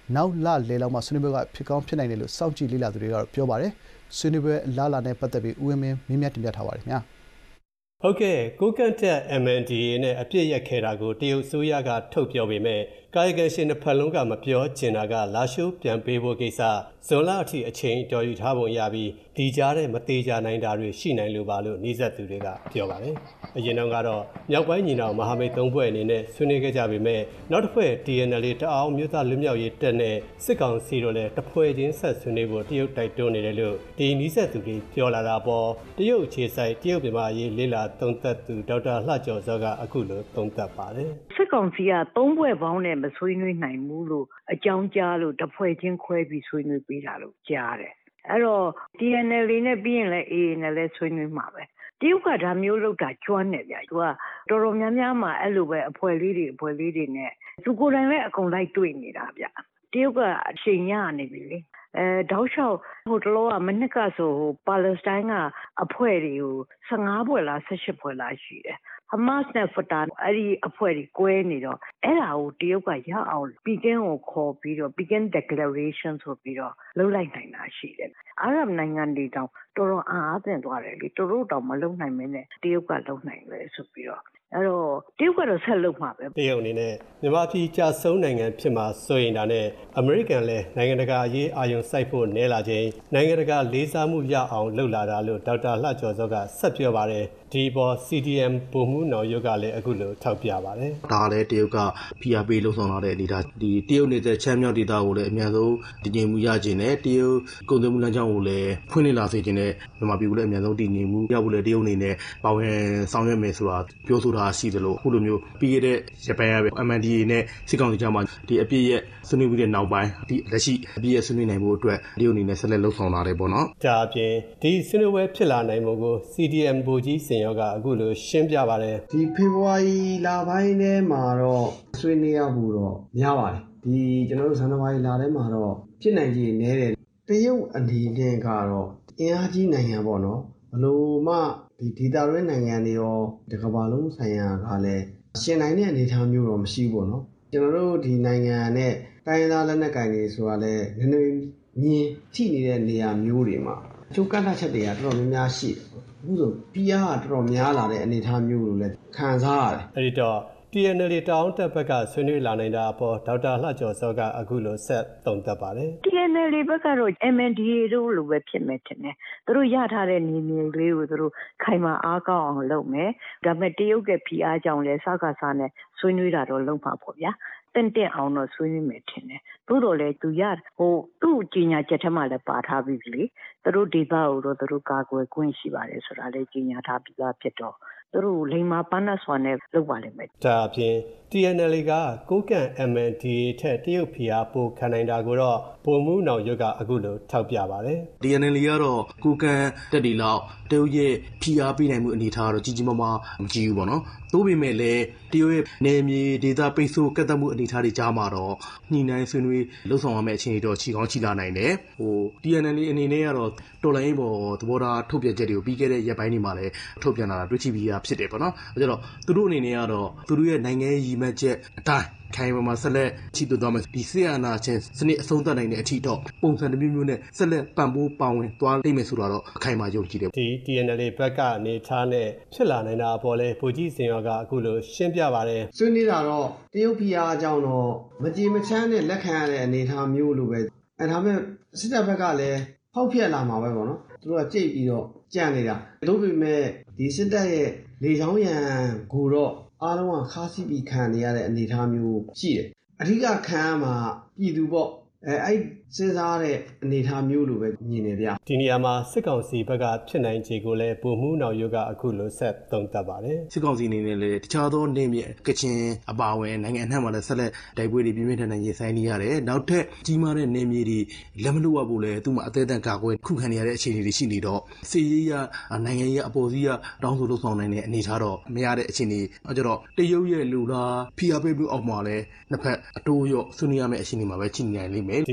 နောက်လလေလောက်မှာဆွေးနွေးပွဲကဖြစ်ကောင်းဖြစ်နိုင်တယ်လို့စောင့်ကြည့်လေ့လာသူတွေကတော့ပြောပါတယ်ဆွေးနွေးပွဲအလားအလာနဲ့ပတ်သက်ပြီးဦးဝင်းမင်းမြင်းမြတ်တင်ပြထားပါတယ်ခင်ဗျာဟုတ်ကဲ့ကိုကန့်တက် M N D A နဲ့အပြစ်ရက်ခဲ့တာကိုတရုတ်ဆိုရကထုတ်ပြောပေမဲ့ကာယကံရှင်တစ်ဖက်လုံးကမပြောချင်တာကလာရှိုးပြန်ပေးဖို့ကိစ္စဇွန်လအထိအချိန်တော်ယူထားပုံရပြီးဒီကြားတဲ့မသေးကြနိုင်တာတွေရှိနိုင်လို့ပါလို့နှိစက်သူတွေကပြောပါတယ်အရင်တော့ကတော့မြောက်ပိုင်းညီနောင်မဟာမိတ်သုံးဖွဲ့အနေနဲ့ဆွေးနွေးခဲ့ကြပေမဲ့နောက်တစ်ဖွဲ့ T N L A တအောင်မြို့သားလူမျိုးရေးတက်နဲ့စစ်ကောင်စီတို့လည်းတစ်ဖွဲ့ချင်းဆက်ဆွေးနွေးဖို့တရုတ်တိုက်တွန်းနေတယ်လို့ဒီနှိစက်သူတွေပြောလာတာပေါ်တရုတ်အခြေဆိုင်တရုတ်မြန်မာရေးလေးလာသုံးသက်သူဒေါက်တာလှကျော်စောကအခုလိုသုံးသပ်ပါတယ်စစ်ကောင်စီကသုံးဖွဲ့ပေါင်းနဲ့မဆွေးနွေးနိုင်ဘူးလို့အကြောင်းကြားလို့တစ်ဖွဲ့ချင်းခွဲပြီးဆွေးနွေးပေးတာလို့ကြားတယ်အဲ့တော့ T N L A နဲ့ပြီးရင်လည်း A A နဲ့လည်းဆွေးနွေးမှာပဲတရုတ်ကဒါမျိုးလုပ်တာကျွမ်းတယ်ဗျာသူကတော်တော်များများမှာအဲ့လိုပဲအဖွဲ့လေးတွေအဖွဲ့လေးတွေနဲ့သူကိုယ်တိုင်လည်းအကုန်လိုက်တွေ့နေတာဗျာတရုတ်ကအချိန်ရနေပြီလေအဲတောက်လျှောက်ဟိုတလောကမနစ်ကဆိုဟိုပါလက်စတိုင်းကအဖွဲ့တွေကို၁၅ဖွဲ့လား၁၈ဖွဲ့လားရှိတယ်ဟမတ်နဲ့ဖတာအဲ့ဒီအဖွဲ့တွေကွဲနေတော့အဲ့ဒါကိုတရုတ်ကရအောင်ပီကင်းကိုခေါ်ပြီးတော့ Peking Declaration ဆိုပြီးတော့လုပ်လိုက်နိုင်တာရှိတယ်အာရဗ်နိုင်ငံတွေတောင်တော်တော်အားအသင့်သွားတယ်လေသူတို့တောင်မလုပ်နိုင်မင်းနဲ့တရုတ်ကလုပ်နိုင်တယ်ဆိုပြီးတော့အဲ့တော့တရုတ်ကတော့ဆက်လုပ်မှာပဲတရုတ်အနေနဲ့မြန်မာပြည်ကြာဆုံးနိုင်ငံဖြစ်မှာဆိုရင်ဒါနဲ့အမေရိကန်လည်းနိုင်ငံတကာအရေးအာရုံစိုက်ဖို့နဲလာခြင်းနိုင်ငံတကာလေးစားမှုရအောင်လှုပ်လာတာလို့ဒေါက်တာလှကျော်စောကဆက်ပြောပါတယ်ဒီပေါ် C D M ဗိုလ်မှူးနော်ရုပ်ကလည်းအခုလိုထောက်ပြပါတယ်ဒါလည်းတရုတ်က P R P လှုပ်ဆောင်လာတဲ့အနေဒါဒီတရုတ်နေတဲ့ချမ်းမြောက်ဒေသကိုလည်းအများဆုံးတည်ငြိမ်မှုရခြင်းနဲ့တရုတ်ကုန်သွယ်မှုလမ်းကြောင်းကိုလည်းဖွင့်လှစ်လာစေခြင်းနဲ့မြန်မာပြည်ကိုလည်းအများဆုံးတည်ငြိမ်မှုရဖို့လည်းတရုတ်အနေနဲ့ပါဝင်ဆောင်ရွက်မယ်ဆိုတာပြောဆိုတာရှိသလိုအခုလိုမျိုးပြီးခဲ့တဲ့ရပန်ရပဲ M N D A နဲ့စစ်ကောင်စီကြားမှာဒီအပြည့်ရဲ့ဆွေးနွေးပြီးတဲ့နောက်ပိုင်းဒီလက်ရှိအပြည့်ရဲ့ဆွေးနွေးနိုင်မှုအတွက်တရုတ်အနေနဲ့ဆက်လက်လှုပ်ဆောင်လာတယ်ပေါ့နော်ဒါအပြင်ဒီဆွေးနွေးပွဲဖြစ်လာနိုင်မှုကို C D M ဗိုလ်ကြီးစင်ရောကအခုလိုရှင်းပြပါတယ်ဒီဖေဖော်ဝါရီလပိုင်းထဲမှာတော့ဆွေးနွေးရဖို့တော့များပါတယ်ဒီကျွန်တော်တို့ဇန်နဝါရီလထဲမှာတော့ဖြစ်နိုင်ကြီးနည်းတယ်တရုတ်အနေနဲ့ကတော့အင်အားကြီးနိုင်ငံပေါ့နော်ဘလို့မှဒီဒေသတွင်းနိုင်ငံတွေရောဒီကမ္ဘာလုံးဆိုင်ရာကလည်းရှင်နိုင်တဲ့အနေအထားမျိုးတော့မရှိဘူးနော်ကျွန်တော်တို့ဒီနိုင်ငံနဲ့တိုင်းရင်းသားလက်နက်ကိုင်တွေဆိုတာလည်းနည်းနည်းမြင်ထိနေတဲ့နေရာမျိုးတွေမှာအကျိုးကန့်သတ်ချက်တွေကတော်တော်များများရှိတယ်အခုဆို P R ကတော်တော်များလာတဲ့အနေအထားမျိုးလို့လည်းခံစားရတယ်အဲဒီတော့ T N L A တောင်းတက်ဘက်ကဆွေးနွေးလာနိုင်တာအပေါ်ဒေါက်တာလှကျော်စောကအခုလိုဆက်သုံးသပ်ပါတယ် T N L A ဘက်ကတော့ M N D A တို့လိုပဲဖြစ်မယ်ထင်တယ်သူတို့ရထားတဲ့နေမြေလေးကိုသူတို့ခိုင်မာအားကောင်းအောင်လုပ်မယ်ဒါပေမဲ့တရုတ်ရဲ့ P R ကြောင့်လဲစကားစားနဲ့ဆွေးနွေးတာတော့လုပ်မှာပေါ့ဗျာတင့်တဲ့အောင်တော့ဆွေးနွေးမယ်ထင်တယ်သို့တော်လည်းသူရဟိုသူ့ကြီးညာချက်ထဲမှာလည်းပါထားပြီးပြီလေသူတို့ဒေသကိုတော့သူတို့ကာကွယ်ခွင့်ရှိပါတယ်ဆိုတာလည်းကြီးညာထားပြီးသားဖြစ်တော့သူတို့လိမ္မာပန်းနဲ့စွာနဲ့လုပ်ပါလိမ့်မယ်ဒါအပြင် T N L A ကကိုကန့် M N D A ထက်တရုတ်ဖီအားပိုခံနိုင်တာကိုတော့ဗိုလ်မှူးနောင်ရုပ်ကအခုလိုထောက်ပြပါတယ် T N L A ကတော့ကိုကန့်တက်တီလောက်တရုတ်ရဲ့ဖီအားပေးနိုင်မှုအနေထားကတော့ကြီးကြီးမားမားမကြီးဘူးပေါ့နော်သို့ပေမဲ့လည်းတရုတ်ရဲ့နယ်မြေဒေသပိတ်ဆို့ကတ်သက်မှုအနေထားတွေကြားမှာတော့ညှိနှိုင်းဆွေးနွေးလှုပ်ဆောင်ရမယ့်အခြေအနေတော့ချီကောင်းချီလာနိုင်တယ်ဟို T N L A အနေနဲ့ကတော့တော်လိုင်းပေါ်သဘောထားထုတ်ပြန်ချက်တွေကိုပြီးခဲ့တဲ့ရက်ပိုင်းတွေမှာလည်းထုတ်ပြန်လာတာတွေ့ရှိပြီးသားဖြစ်တယ်ပေါ့နော်အဲကြတော့သူတို့အနေနဲ့ကတော့သူတို့ရဲ့နိုင်ငံရေးရည်မှန်းချက်အတိုင်းခိုင်မာမှာဆက်လက်ချီးသွသွားမယ်ဒီဆီယနာချင်းစနစ်အဆုံးသတ်နိုင်တဲ့အထီတော့ပုံစံတစ်မျိုးမျိုးနဲ့ဆက်လက်ပံ့ပိုးပါဝင်သွားလိမ့်မယ်ဆိုတော့အခိုင်အမာယုံကြည်တယ်ဒီ T N L A ဘက်ကအနေထားနဲ့ဖြစ်လာနိုင်တာအပေါ်လဲဗိုလ်ကြီးစင်ရောကအခုလိုရှင်းပြပါတယ်ဆွေးနွေးတာတော့တရုတ်ပြည်အားအကြောင်းတော့မကြည်မချမ်းနဲ့လက်ခံရတဲ့အနေအထားမျိုးလိုပဲအဲဒါမဲ့စစ်တပ်ဘက်ကလည်းဖောက်ဖျက်လာမှာပဲပေါ့နော်သူတို့ကကြိတ်ပြီးတော့ကြံ့နေတာတို့ပေမဲ့ဒီစစ်တပ်ရဲ့လေချောင်းရံကိုတော့အားလုံးကခါးစီးပြီးခံနေရတဲ့အနေအထားမျိုးရှိတယ်အဓိကခံရမှာပြည်သူပေါ့အဲအဲ့စဉ်းစားတဲ့အနေအထားမျိုးလိုပဲမြင်နေဗျာဒီနေရာမှာစစ်ကောင်စီဘက်ကဖြစ်နိုင်ခြေကိုလည်းဗိုလ်မှူးနောင်ရုပ်ကအခုလိုဆက်သုံးသပ်ပါတယ်စစ်ကောင်စီအနေနဲ့လည်းတခြားသောနေမြေကချင်အပါဝင်နိုင်ငံအနှံ့မှာလည်းဆက်လက်တိုက်ပွဲတွေပြင်းပြင်းထန်ထန်ရင်ဆိုင်နေရတယ်နောက်ထပ်ကြီးမားတဲ့နေမြေတွေလက်မလွတ်ဖို့လည်းသူ့မှာအသေးအံကာကွယ်ခုခံနေရတဲ့အခြေအနေတွေရှိနေတော့စီရေးရနိုင်ငံရေးအပေါ်စီးရတောင်းဆိုလို့ဆောင်နိုင်တဲ့အနေအထားတော့မရတဲ့အခြေအနေအဲကြတော့တရုတ်ရဲ့လူလားဖိအားပေးမှုအောက်မှာလည်းနှစ်ဖက်အတိုးရောဆွေးနွေးရမယ့်အခြေအနေမှာပဲချိန်နေနိုင်လိမ့်မယ်ဒီဖြစ်နိုင်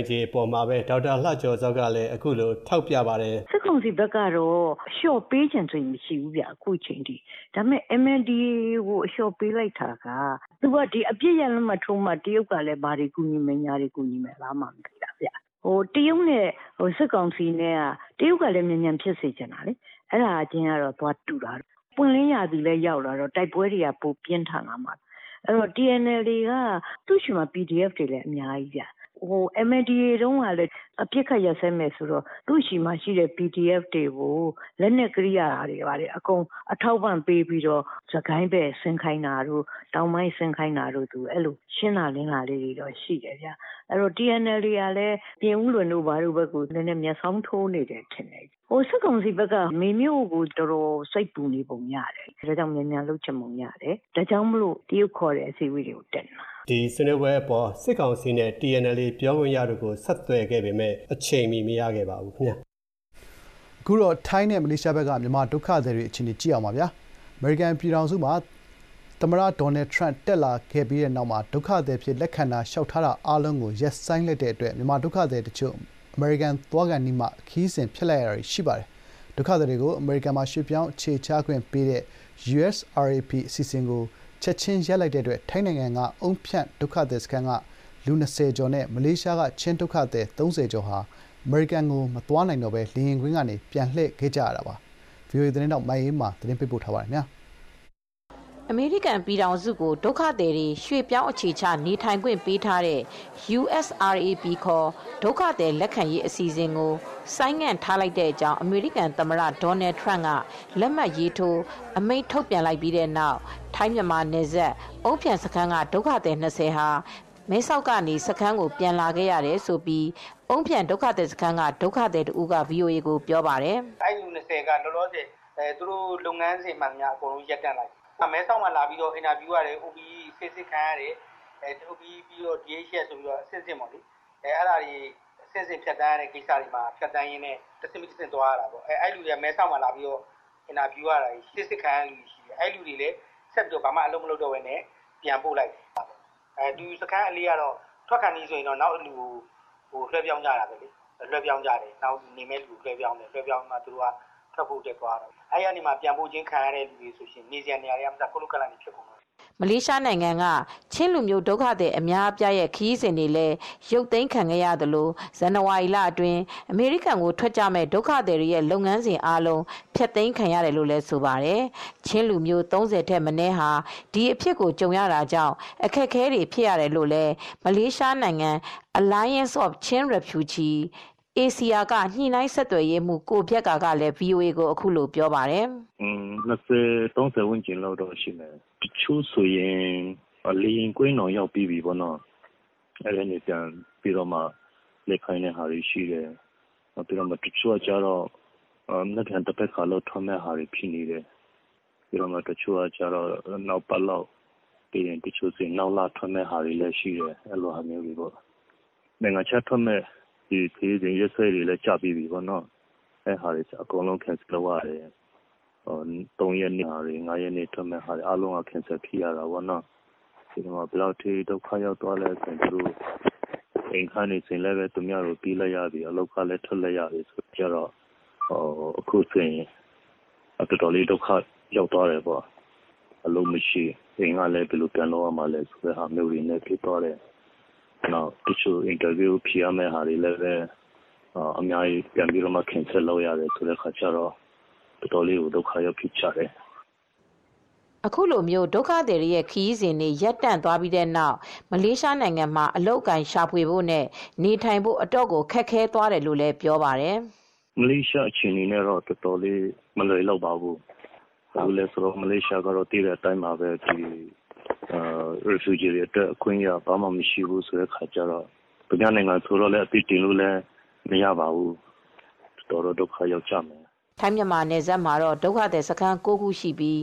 နိုင်ခြေအပေါ်မှာပဲဒေါက်တာလှကျော်စောကလည်းအခုလိုထောက်ပြပါတယ်စစ်ကောင်စီဘက်ကတော့အလျှော့ပေးခြင်းဆိုရင်မရှိဘူးဗျအခုချိန်ထိဒါပေမဲ့ M N D A ကိုအလျှော့ပေးလိုက်တာကသူကဒီအပြစ်ရလက်မှတ်ထိုးမှတရုတ်ကလည်းဘာတွေကူညီမယ်ညာတွေကူညီမယ်လားမှမသိတာဗျဟိုတရုတ်နဲ့ဟိုစစ်ကောင်စီနဲ့ကတရုတ်ကလည်းမြန်မြန်ဖြစ်စေချင်တာလေအဲ့ဒါအချင်းကတော့သွားတူတာပွင့်လင်းရာသီလည်းရောက်လာတော့တိုက်ပွဲတွေကပိုပြင်းထန်လာမှာအဲ့တော့ T N L A ကသူ့ရှိမှာ P D F တွေလည်းအများကြီးဗျဟို M N D A တုန်းကလည်းအပြစ်ခတ်ရစဲမယ်ဆိုတော့သူ့ရှိမှာရှိတဲ့ P D F တွေကိုလက်နက်ကရိယာတွေပါတယ်အကုန်အထောက်ပံ့ပေးပြီးတော့စကိုင်းပဲဆင်ခိုင်းတာတို့တောင်ပိုင်းဆင်ခိုင်းတာတို့သူအဲ့လိုရှင်းလာလင်းလာလေးတွေတော့ရှိတယ်ဗျအဲ့တော့ T N L A ကလည်းပြင်ဦးလွင်တို့ဘာတို့ဘက်ကလည်းနည်းနည်းမျက်စောင်းထိုးနေတယ်ထင်တယ်ဟိုစစ်ကောင်စီဘက်ကမေမျိုးကိုတော်တော်စိတ်ပူနေပုံရတယ်ဒါကြောင့်မြန်မြန်လှုပ်ချင်ပုံရတယ်ဒါကြောင့်မလို့တရုတ်ခေါ်တဲ့အစည်းအဝေးတွေကိုတက်နေတာဒီဆွေးနွေးပွဲအပေါ်စစ်ကောင်စီနဲ့ T N L A ပြောခွင့်ရတို့ကိုဆက်သွယ်ခဲ့ပေမဲ့အချိန်မီမရခဲ့ပါဘူးခင်ဗျာအခုတော့ထိုင်းနဲ့မလေးရှားဘက်ကမြန်မာဒုက္ခသည်တွေအခြေအနေကြည့်အောင်ပါဗျာအမေရိကန်ပြည်ထောင်စုမှာသမ္မတဒေါ်နယ်ထရန့်တက်လာခဲ့ပြီးတဲ့နောက်မှာဒုက္ခသည်ဖြစ်လက်ခံတာလျှောက်ထားတာအားလုံးကိုရက်ဆိုင်လိုက်တဲ့အတွက်မြန်မာဒုက္ခသည်တချို့အမေရိကန်သွားကန်နီးမှခီးစဉ်ဖြစ်လိုက်ရတာရှိပါတယ်ဒုက္ခသည်တွေကိုအမေရိကန်မှာရွှေ့ပြောင်းအခြေချခွင့်ပေးတဲ့ U S R A P အစီအစဉ်ကိုချက်ချင်းရပ်လိုက်တဲ့အတွက်ထိုင်းနိုင်ငံကအုံဖြန့်ဒုက္ခသည်စခန်းကလူ၂၀ကျော်နဲ့မလေးရှားကချင်းဒုက္ခသည်၃၀ကျော်ဟာအမေရိကန်ကိုမသွားနိုင်တော့ဘဲလေယာဉ်ကွင်းကနေပြန်လှည့်ခဲ့ကြရတာပါ ဗွီအိုအေ သတင်းတောက်မိုင်းအေးမှာသတင်းပေးပို့ထားပါတယ်များအမေရိကန်ပြည်ထောင်စုကိုဒုက္ခသည်တွေရွှေ့ပြောင်းအခြေချနေထိုင်ခွင့်ပေးထားတဲ့ U S R A P ခေါ်ဒုက္ခသည်လက်ခံရေးအစီအစဉ်ကိုဆိုင်းငံ့ထားလိုက်တဲ့အကြောင်းအမေရိကန်သမ္မတဒေါ်နယ်ထရန့်ကလက်မှတ်ရေးထိုးအမိန့်ထုတ်ပြန်လိုက်ပြီးတဲ့နောက်ထိုင်းမြန်မာနယ်စပ်အုံဖြန့်စခန်းကဒုက္ခသည်၂၀ဟာမဲဆောက်ကနေစခန်းကိုပြန်လာခဲ့ရတယ်ဆိုပြီးအုံဖြန့်ဒုက္ခသည်စခန်းကဒုက္ခသည်တူက V O A ကိုပြောပါတယ်။အဲ့လူ၂၀ကလောလောဆယ်အဲသူတို့လုပ်ငန်းစဉ်မှန်များအကုန်လုံးရပ်တန့်လိုက်အမဲဆောက်မှာလာပြီးတော့အင်တာဗျူးရတယ် O B E စစ်စစ်ခံရတယ်အဲ O B E ပြီးတော့ D H S ဆိုပြီးတော့အစစ်စစ်ပေါ့လေအဲအဲ့ဒါတွေအစစ်စစ်ဖြတ်တန်းရတဲ့ကိစ္စတွေမှာဖြတ်တန်းရင်းနဲ့တစ်စမီတစ်စင်သွားရတာပေါ့အဲအဲ့လူတွေကမဲဆောက်မှာလာပြီးတော့အင်တာဗျူးရတာစစ်စစ်ခံရလူရှိတယ်အဲ့လူတွေလည်းဆက်ပြီးတော့ဘာမှအလုပ်မလုပ်တော့ဘဲနဲ့ပြန်ပို့လိုက်တယ်အဲဒီစခန်းအလေးကတော့ထွက်ခံနေဆိုရင်တော့နောက်လူဟိုလွှဲပြောင်းကြတာပဲလေလွှဲပြောင်းကြတယ်နောက်နေမဲ့လူလွှဲပြောင်းတယ်လွှဲပြောင်းမှသူတို့ကထွက်ဖို့တက်သွားတော့အဲ့ရနေမှာပြန်ပို့ခြင်းခံရတဲ့လူတွေဆိုရှင်နေစရာနေရာတွေအမှကလုကလန်နေဖြစ်ကုန်တယ်မလေးရှားနိုင်ငံကချင်းလူမျိုးဒုက္ခသည်အများအပြားရဲ့ခရီးစဉ်တွေလည်းရုပ်သိမ်းခံခဲ့ရသလိုဇန်နဝါရီလအတွင်းအမေရိကန်ကိုထွက်ကြမဲ့ဒုက္ခသည်တွေရဲ့လုပ်ငန်းစဉ်အားလုံးဖျက်သိမ်းခံရတယ်လို့လည်းဆိုပါတယ်။ချင်းလူမျိုး၃၀ထက်မနည်းဟာဒီအဖြစ်ကိုကြုံရတာကြောင့်အခက်အခဲတွေဖြစ်ရတယ်လို့လည်းမလေးရှားနိုင်ငံ Alliance of Chin Refugee A C R ကညှိနှိုင်းဆက်သွယ်ရေးမှုကိုပြက်ကကလည်း V O A ကိုအခုလိုပြောပါတယ်။อืม၂၀ ၃၀ဝန်းကျင်လောက်တော့ရှိမယ်။တချို့ဆိုရင်လေရင်ကွင်းတော်ရောက်ပြီးပြီပေါ့နော်။အဲ့ဒါနဲ့ပြန်ပြီးတော့မှလက်ခိုင်းတဲ့ဟာတွေရှိတယ်။ပြီးတော့မှတချို့ကကြတော့နှစ်ပြန်တစ်ပတ်ခါလောက်ထွန်းမဲ့ဟာတွေဖြစ်နေတယ်။ပြီးတော့မှတချို့ကကြတော့နောက်ပတ်လောက်ပြီးရင်တချို့ဆိုနောက်လာထွန်းမဲ့ဟာတွေလည်းရှိတယ်။အဲ့လိုဟာမျိုးတွေပေါ့။နိုင်ငံခြားထွန်းမဲ့ဒီခေတ်ရင်ရက်ဆွဲတွေလည်းကြာပြီးပြီပေါ့နော်အဲဟာတွေအကုန်လုံး cancel လုပ်ရတယ်ဟို၃ရက်နေ့ဟာတွေ၅ရက်နေ့ထွက်မဲ့ဟာတွေအားလုံးက cancel ဖြစ်ရတာပေါ့နော်ဒီမှာဘယ်လောက်ထိဒုက္ခရောက်သွားလဲဆိုတော့သူတို့အိမ်ခန်းနေစင်လည်းပဲသူများတို့ပြီးလိုက်ရပြီအလောက်ကလည်းထွက်လိုက်ရပြီဆိုကြတော့ဟိုအခုဆိုရင်အတော်တော်လေးဒုက္ခရောက်သွားတယ်ပေါ့အလုံးမရှိအိမ်ကလည်းဘယ်လိုပြန်လို့ရမှာလဲဆိုတဲ့ဟာမျိုးတွေနဲ့ဖြစ်သွားတယ်နောက်တချို့ interview ဖြေရမယ့်ဟာတွေလည်းပဲအများကြီးပြန်ပြီးတော့မှ cancel လုပ်ရတယ်ဆိုတဲ့ခါကျတော့တော်တော်လေးကိုဒုက္ခရောက်ဖြစ်ကြတယ်အခုလိုမျိုးဒုက္ခသည်တွေရဲ့ခရီးစဉ်တွေရပ်တန့်သွားပြီးတဲ့နောက်မလေးရှားနိုင်ငံမှာအလုပ်အကိုင်ရှာဖွေဖို့နဲ့နေထိုင်ဖို့အတော့ကိုခက်ခဲသွားတယ်လို့လည်းပြောပါတယ်မလေးရှားအချိန်နဲ့တော့တော်တော်လေးမလွယ်တော့ပါဘူးအခုလည်းဆိုတော့မလေးရှားကတော့တည်တဲ့အတိုင်းမှာပဲဒီအာ refugee တွေအတွက်အခွင့်အရေးဘာမှမရှိဘူးဆိုတဲ့ခါကျတော့ပြည်내နိုင်ငံဆိုတော့လည်းအပြစ်တင်လို့လည်းမရပါဘူးတော်တော်ဒုက္ခရောက်ကြမယ်ထိုင်းမြန်မာနယ်စပ်မှာတော့ဒုက္ခသည်စခန်း၉ခုရှိပြီး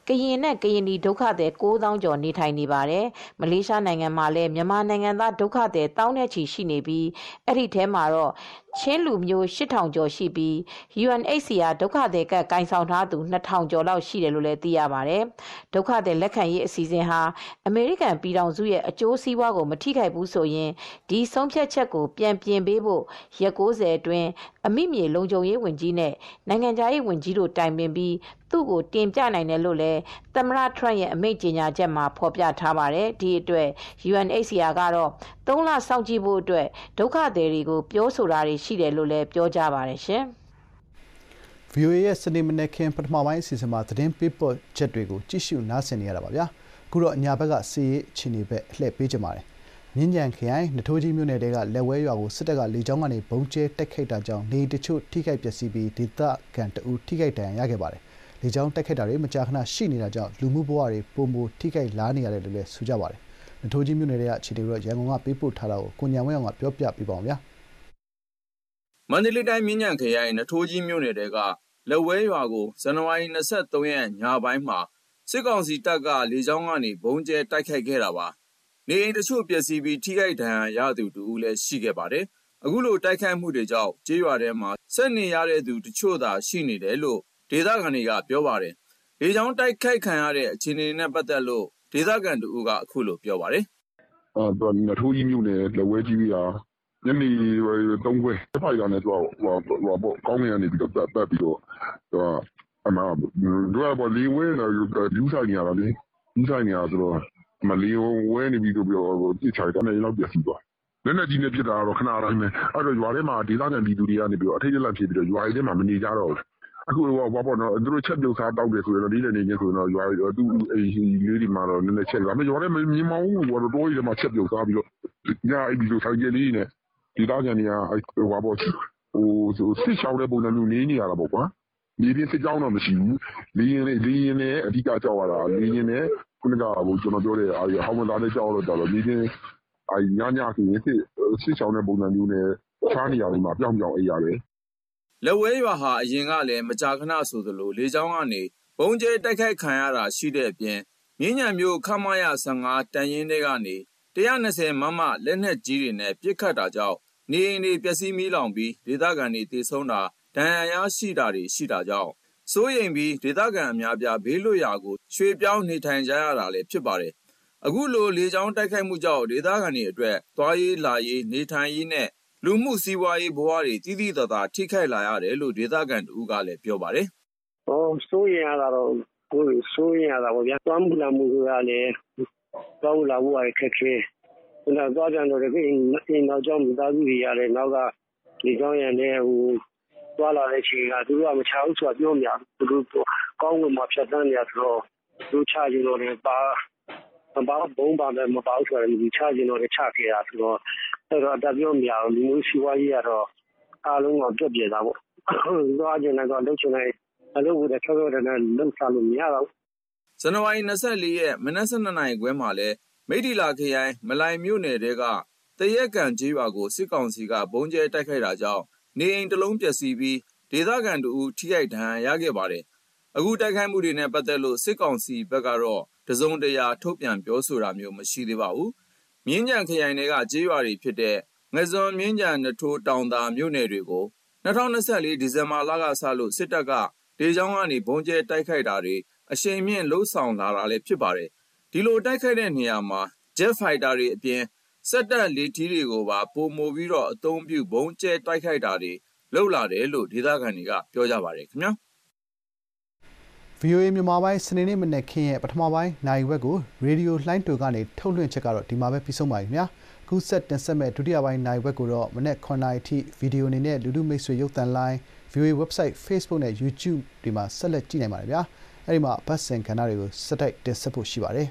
ကရင်နဲ့ကရင်နီဒုက္ခသည်၉သောင်းကျော်နေထိုင်နေပါတယ်မလေးရှားနိုင်ငံမှာလည်းမြန်မာနိုင်ငံသားဒုက္ခသည်တောင်းနဲ့ချီရှိနေပြီးအဲ့ဒီထဲမှာတော့ချင်းလူမျိုး၈ထောင်ကျော်ရှိပြီး U N H C R ဒုက္ခသည်ကကိုင်ဆောင်ထားသူ၂ထောင်ကျော်လောက်ရှိတယ်လို့လည်းသိရပါတယ်ဒုက္ခသည်လက်ခံရေးအစီအစဉ်ဟာအမေရိကန်ပြည်ထောင်စုရဲ့အကျိုးစီးပွားကိုမထိခိုက်ဘူးဆိုရင်ဒီဆုံးဖြတ်ချက်ကိုပြန်ပြင်ပေးဖို့ရက်၉၀အတွင်းအမိမြေလုံခြုံရေးဝန်ကြီးနဲ့နိုင်ငံခြားရေးဝန်ကြီးတို့တိုင်ပင်ပြီးသူ့ကိုတင်ပြနိုင်တယ်လို့လည်းသမ္မတထရန့်ရဲ့အမိန့်ကြေညာချက်မှာဖော်ပြထားပါတယ်ဒီအတွက် U N H C R ကတော့သုံးလစောင့်ကြည့်ဖို့အတွက်ဒုက္ခသည်တွေကိုပြောဆိုတာတွေရှိတယ်လို့လည်းပြောကြပါတယ်ရှင်ဗီအိုအေ ရဲ့စနေမနေ့ခင်ပထမပိုင်းအစီအစဉ်မှာသတင်းပေးပို့ချက်တွေကိုကြည့်ရှုနားဆင်နေရတာပါဗျာအခုတော့အညာဘက်ကစီးရေးအခြေအနေပဲအလှည့်ပေးကြပါတယ်မြင်းကြံခရိုင်နထိုးကြီးမြို့နယ်တဲကလက်ဝဲရွာကိုစစ်တပ်ကလေကြောင်းကနေဘုံကျဲတိုက်ခိုက်တာကြောင့်နေတချို့ထိခိုက်ပျက်စီးပြီးဒေသခံတအူထိခိုက်ဒဏ်ရာရခဲ့ပါတယ်လေကြောင်းတိုက်ခိုက်တာတွေမကြာခဏရှိနေတာကြောင့်လူမှုဘဝတွေပုံမထိခိုက်လာနေရတယ်လို့လည်းဆိုကြပါတယ်နထိုးကြီးမြို့နယ်တဲကအခြေအနေကိုရန်ကုန်ကပေးပို့ထားတာကိုကိုညံဝဲအောင်ကပြောပြပေးပါအောင်ဗျာမန္တလေးတိုင်းမြင်းကြံခရိုင်နထိုးကြီးမြို့နယ်တဲကလက်ဝဲရွာကိုဇန်နဝါရီ၂၃ရက်ညပိုင်းမှာစစ်ကောင်စီတပ်ကလေကြောင်းကနေဘုံကျဲတိုက်ခိုက်ခဲ့တာပါနေအိမ်တချို့ပျက်စီးပြီးထိခိုက်ဒဏ်ရာရသူတူဦးလည်းရှိခဲ့ပါတယ်အခုလိုတိုက်ခိုက်မှုတွေကြောင့်ကျေးရွာထဲမှာဆက်နေရတဲ့သူတချို့သာရှိနေတယ်လို့ဒေသခံတွေကပြောပါတယ်လေကြောင်းတိုက်ခိုက်ခံရတဲ့အခြေအနေနဲ့ပတ်သက်လို့ဒေသခံတူကအခုလိုပြောပါတယ်အာတော့နထိုးကြီးမြို့နယ်လက်ဝဲကြီးရာညနေသုံးခွဲဖိုက်တာနဲ့တော့ဟိုဟိုပေါ့ကောင်းငင်ကနေပြီးတော့ပတ်ပတ်ပြီးတော့အမတို့ကလေဝဲလာယူဆိုင်နေရတာလေယူဆိုင်နေရဆိုတော့မလီဝဲနေပြီးတော့ပြစ်ချလိုက်တယ်နောက်ပြစီသွားလက်နဲ့ကြီးနဲ့ပြစ်တာတော့ခဏတိုင်းပဲအဲ့တော့ရွာထဲမှာဒေသခံပြည်သူတွေကနေပြီးတော့အထိတ်လက်ဖြစ်ပြီးတော့ရွာထဲမှာမနေကြတော့အခုတော့ဘာပေါ့နော်သူတို့ချက်ပြုတ်စားတောက်တယ်ဆိုရင်တော့ဒီလည်းနေချင်းဆိုရင်တော့ရွာသူ့အိမ်လေးဒီမှာတော့နည်းနည်းချက်ဒါပေမဲ့ရွာထဲမမြင်မအောင်ဘူးတော့တိုးရီထဲမှာချက်ပြုတ်စားပြီးတော့ညအိပ်ပြီးတော့ဆိုင်ကျလေးနဲ့ဒီသားကြံနေရဟိုဘာပေါ့ဟိုစစ်ချောင်းတဲ့ပုံစံမျိုးနေနေရတာပေါ့ကွာဒီပြစစ်ကြောင်းတော့မရှိဘူးလင်းရင်လင်းရင်လည်းအဓိကကြောက်ရတာလင်းရင်လည်းခုနကဟိုကျွန်တော်ပြောတဲ့အားရဟောင်းမသားလေးကြောက်လို့တော့ဒီချင်းအညညဆိုရင်စစ်စစ်ချောင်းတဲ့ပုံစံမျိုးနဲ့ချားနေရတယ်မှာပြောင်းပြောင်းအိပ်ရတယ်လက်ဝဲရွာဟာအရင်ကလည်းမကြာခဏဆိုသလိုလေကြောင်းကနေဘုံကျဲတိုက်ခိုက်ခံရတာရှိတဲ့အပြင်မြင်းညံမျိုးခမရ၁၅တန်ရင်တွေကနေ၁၂၀မမလက်နက်ကြီးတွေနဲ့ပြစ်ခတ်တာကြောင့်နေအိမ်တွေပျက်စီးမီးလောင်ပြီးဒေသခံတွေတေဆုံးတာဒဏ်ရာရရှိတာတွေရှိတာကြောင့်စိုးရိမ်ပြီးဒေသခံအများပြားဘေးလွတ်ရာကိုရွှေ့ပြောင်းနေထိုင်ကြရတာလည်းဖြစ်ပါတယ်အခုလိုလေကြောင်းတိုက်ခိုက်မှုကြောင့်ဒေသခံတွေအတွက်သွားရေးလာရေးနေထိုင်ရေးနဲ့လူမှုစီးပွားရေးဘဝတွေတည်တည်တသာထိခိုက်လာရတယ်လို့ဒေသခံတို့ကလည်းပြောပါတယ်ဟောစိုးရိမ်ရတာတော့ကိုယ်စိုးရိမ်ရတာပေါ့ဗျာသွားမှုလာမှုကလည်းသွားလာဖို့အခက်ခဲဒါသွားကြတော့ဒီအိမ်နောက်ကျောင်းမိသားစုတွေရတယ်နောက်ကဒီကျောင်းရံနဲ့ဟိုသွားလာတဲ့ချိန်ကသူတို့ကမချဘူးဆိုတာပြောမြသူတို့ကောင်းဝင်မှာဖြတ်တန်းနေရဆိုတော့သူချကြတော့လည်းပါမပါဘုံပါလည်းမပါဘူးဆိုတော့ဒီချကြတော့လည်းချခဲ့တာဆိုတော့အဲ့တော့တပြောမြလူမျိုးရှိဝါးကြီးကတော့အားလုံးကပြက်ပြက်တာပေါ့သွားကြတော့လှုပ်ချင်တယ်အလုပ်ကိုလည်းချောချောတန်းလှုပ်စားလို့မရတော့ဇန်နဝါရီ၂၄ရက်မနက်၁၂နာရီခွဲမှာလဲမိထီလာခရိုင်မလိုင်မြို့နယ်တဲကတရက်ကံကျေးရွာကိုစစ်ကောင်စီကဘုံကျဲတိုက်ခိုက်တာကြောင့်နေအိမ်တစ်လုံးပျက်စီးပြီးဒေသခံတို့ထိခိုက်ဒဏ်ရာရခဲ့ပါတယ်အခုတိုက်ခိုက်မှုတွေနဲ့ပတ်သက်လို့စစ်ကောင်စီဘက်ကတော့တစုံတရာထုတ်ပြန်ပြောဆိုတာမျိုးမရှိသေးပါဘူးမြင်းကြံခရိုင်တွေကကျေးရွာတွေဖြစ်တဲ့ငဇွန်မြင်းကြံနထိုးတောင်သာမြို့နယ်တွေကို၂၀၂၄ဒီဇင်ဘာလကစလို့စစ်တပ်ကဒေကြောင်းကနေဘုံကျဲတိုက်ခိုက်တာတွေအရှိန်မြင့်လှုပ်ဆောင်လာတာလည်းဖြစ်ပါတယ်ဒီလိုတိုက်ခိုက်တဲ့နေရာမှာ Jet Fighter တွေအပြင်စက်တပ်လေထီးတွေကိုပါပုံမိုပြီးတော့အသုံးပြုဘုံကျဲတိုက်ခိုက်တာတွေလုပ်လာတယ်လို့ဒေသခံတွေကပြောကြပါတယ်ခင်ဗျာဗီအိုအေ မြန်မာပိုင်းစနေနေ့မနက်ခင်းရဲ့ပထမပိုင်းနိုင်ဝက်ကိုရေဒီယိုလှိုင်းတူကနေထုတ်လွှင့်ချက်ကတော့ဒီမှာပဲပြီးဆုံးပါပြီခင်ဗျာခုဆက်တင်ဆက်မဲ့ဒုတိယပိုင်းနိုင်ဝက်ကိုတော့မနက်ခုနှစ်နာရီထိဗီဒီယိုအနေနဲ့လူလူမိတ်ဆွေရုပ်သံလိုင်း ဗီအိုအေ website Facebook နဲ့ YouTube ဒီမှာဆက်လက်ကြည့်နိုင်ပါတယ်ဗျာအဲ့ဒီမှာဘတ်စင်ကဏ္ဍတွေကိုစက်တိုက်တင်ဆက်ဖို့ရှိပါတယ်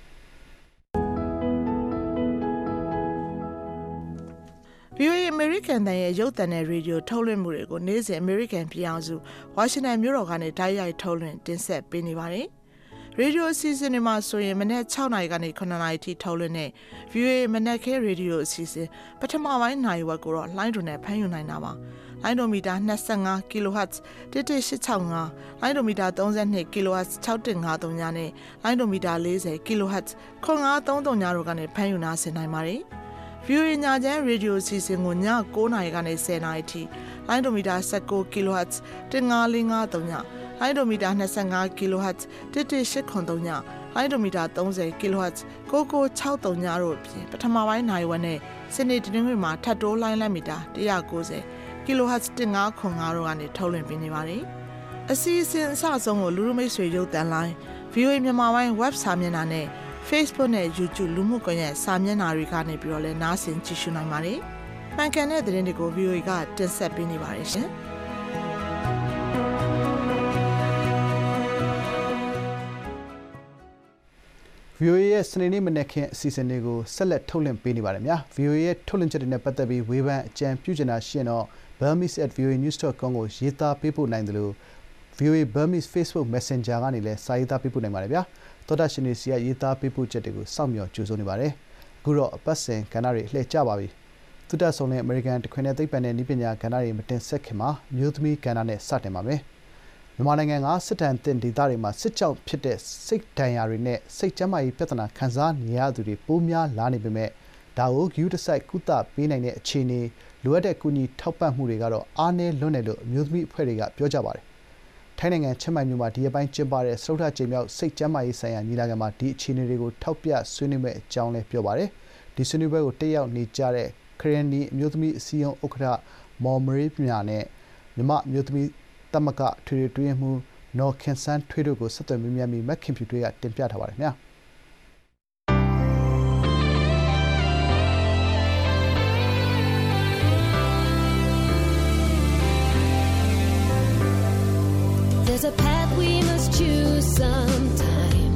ဗီအိုအေ American တန်ရဲ့ရုပ်သံနဲ့ရေဒီယိုထုတ်လွှင့်မှုတွေကိုနေ့စဉ် American ပြည်အောင်စုဝါရှင်တန်မြို့တော်ကနေတိုက်ရိုက်ထုတ်လွှင့်တင်ဆက်ပေးနေပါတယ်။ရေဒီယိုအစီအစဉ်တွေမှာဆိုရင်မနက်၆နာရီကနေခုနှစ်နာရီထိထုတ်လွှင့်တဲ့ ဗီအိုအေ မနက်ခင်းရေဒီယိုအစီအစဉ်ပထမပိုင်းနိုင်ဝက်ကိုတော့လိုင်းတွင်နဲ့ဖမ်းယူနိုင်တာပါ။လိုင်းဒိုမီတာ၂၅ kHz တစ်တစ်ရှစ်၆၅လိုင်းဒိုမီတာ၃၂ kHz ၆တစ်၅၃ညနဲ့လိုင်းဒိုမီတာ၄၀ kHz ခွန်၅၃၃ညတို့ကနေဖမ်းယူနာဆင်နိုင်ပါတယ်။ဗီအိုအေ ညချမ်းရေဒီယိုစီစဉ်ကိုည၉နာရီကနေ၁၀နာရီထိလိုင်းဒိုမီတာ၁၉ kHz တစ်၅၄၅၃ညလိုင်းဒိုမီတာ၂၅ kHz တစ်တစ်ရှစ်ခွန်၃ညလိုင်းဒိုမီတာ၃၀ kHz ကိုကို၆၃ညတို့အပြင်ပထမပိုင်းနိုင်ဝက်နဲ့စနေတနင်္ဂနွေမှာထပ်တိုးလိုင်းလက်မီတာ၁၉၀ kHz တစ်၅ခွန်၅တို့ကနေထုတ်လွှင့်ပေးနေပါတယ်။အစီအစဉ်အစဆုံးကိုလူလူမိတ်ဆွေရုပ်သံလိုင်း ဗီအိုအေ မြန်မာပိုင်း web စာမျက်နှာနဲ့ Facebook နဲ့ YouTube လူမှုကွန်ရက်စာမျက်နှာတွေကနေပြီးတော့လည်းနားဆင်ကြည့်ရှုနိုင်ပါတယ်။မှန်ကန်တဲ့သတင်းတွေကို ဗီအိုအေကတင်ဆက်ပေးနေပါတယ်ရှင်။ဗီအိုအေ ရဲ့စနေနေ့မနက်ခင်းအစီအစဉ်တွေကိုဆက်လက်ထုတ်လွှင့်ပေးနေပါတယ်ဗျာ။ ဗီအိုအေ ရဲ့ထုတ်လွှင့်ချက်တွေနဲ့ပတ်သက်ပြီးဝေဖန်အကြံပြုချင်တာရှိရင်တော့ burmese at v o a news dot com ကိုရေးသားပေးပို့နိုင်တယ်လို့ ဗီအိုအေ Burmese Facebook Messenger ကနေလည်းစာရေးသားပေးပို့နိုင်ပါတယ်ဗျာ။သောတာရှင်တွေစီကရေးသားပေးပို့ချက်တွေကိုစောင့်မျှော်ကြိုဆိုနေပါတယ်။အခုတော့အပတ်စဉ်ကဏ္ဍတွေလှည့်ကျပါပြီ။သုတဆောင်နဲ့အမေရိကန်တခွင်နဲ့သိပ္ပံနဲ့နည်းပညာကဏ္ဍတွေမတင်ဆက်ခင်မှာမျိုးသမီးကဏ္ဍနဲ့စတင်ပါမယ်။မြန်မာနိုင်ငံကစစ်တမ်းတင်ဒေသတွေမှာစစ်ကြောင့်ဖြစ်တဲ့စိတ်ဒဏ်ရာတွေနဲ့စိတ်ကျန်းမာရေးပြဿနာခံစားနေရသူတွေပိုများလာနေပေမဲ့ဒါကိုဂရုတစိုက်ကုသပေးနိုင်တဲ့အခြေအနေလိုအပ်တဲ့ကူညီထောက်ပံ့မှုတွေကတော့အားနည်းလွန်းတယ်လို့အမျိုးသမီးအဖွဲ့တွေကပြောကြပါတယ်။ထိုင်းနိုင်ငံချင်းမိုင်မြို့မှာဒီရက်ပိုင်းကျင်းပတဲ့စတုတ္ထကြိမ်မြောက်စိတ်ကျန်းမာရေးဆိုင်ရာညီလာခံမှာဒီအခြေအနေတွေကိုထောက်ပြဆွေးနွေးမဲ့အကြောင်းလည်းပြောပါတယ်။ဒီဆွေးနွေးပွဲကိုတက်ရောက်နေကြတဲ့ခရနီအမျိုးသမီးအစည်းအရုံးဥက္ကဋ္ဌမော်မရီမြာနဲ့မြမအမျိုးသမီးတမကထွေထွေတွင်းမှုနော်ခင်ဆန်းထွေးတို့ကိုဆက်သွယ်မေးမြန်းပြီးမက်ခင်ဖြူထွေးကတင်ပြထားပါတယ်ခင်ဗျာ။ There's a path we must choose sometime.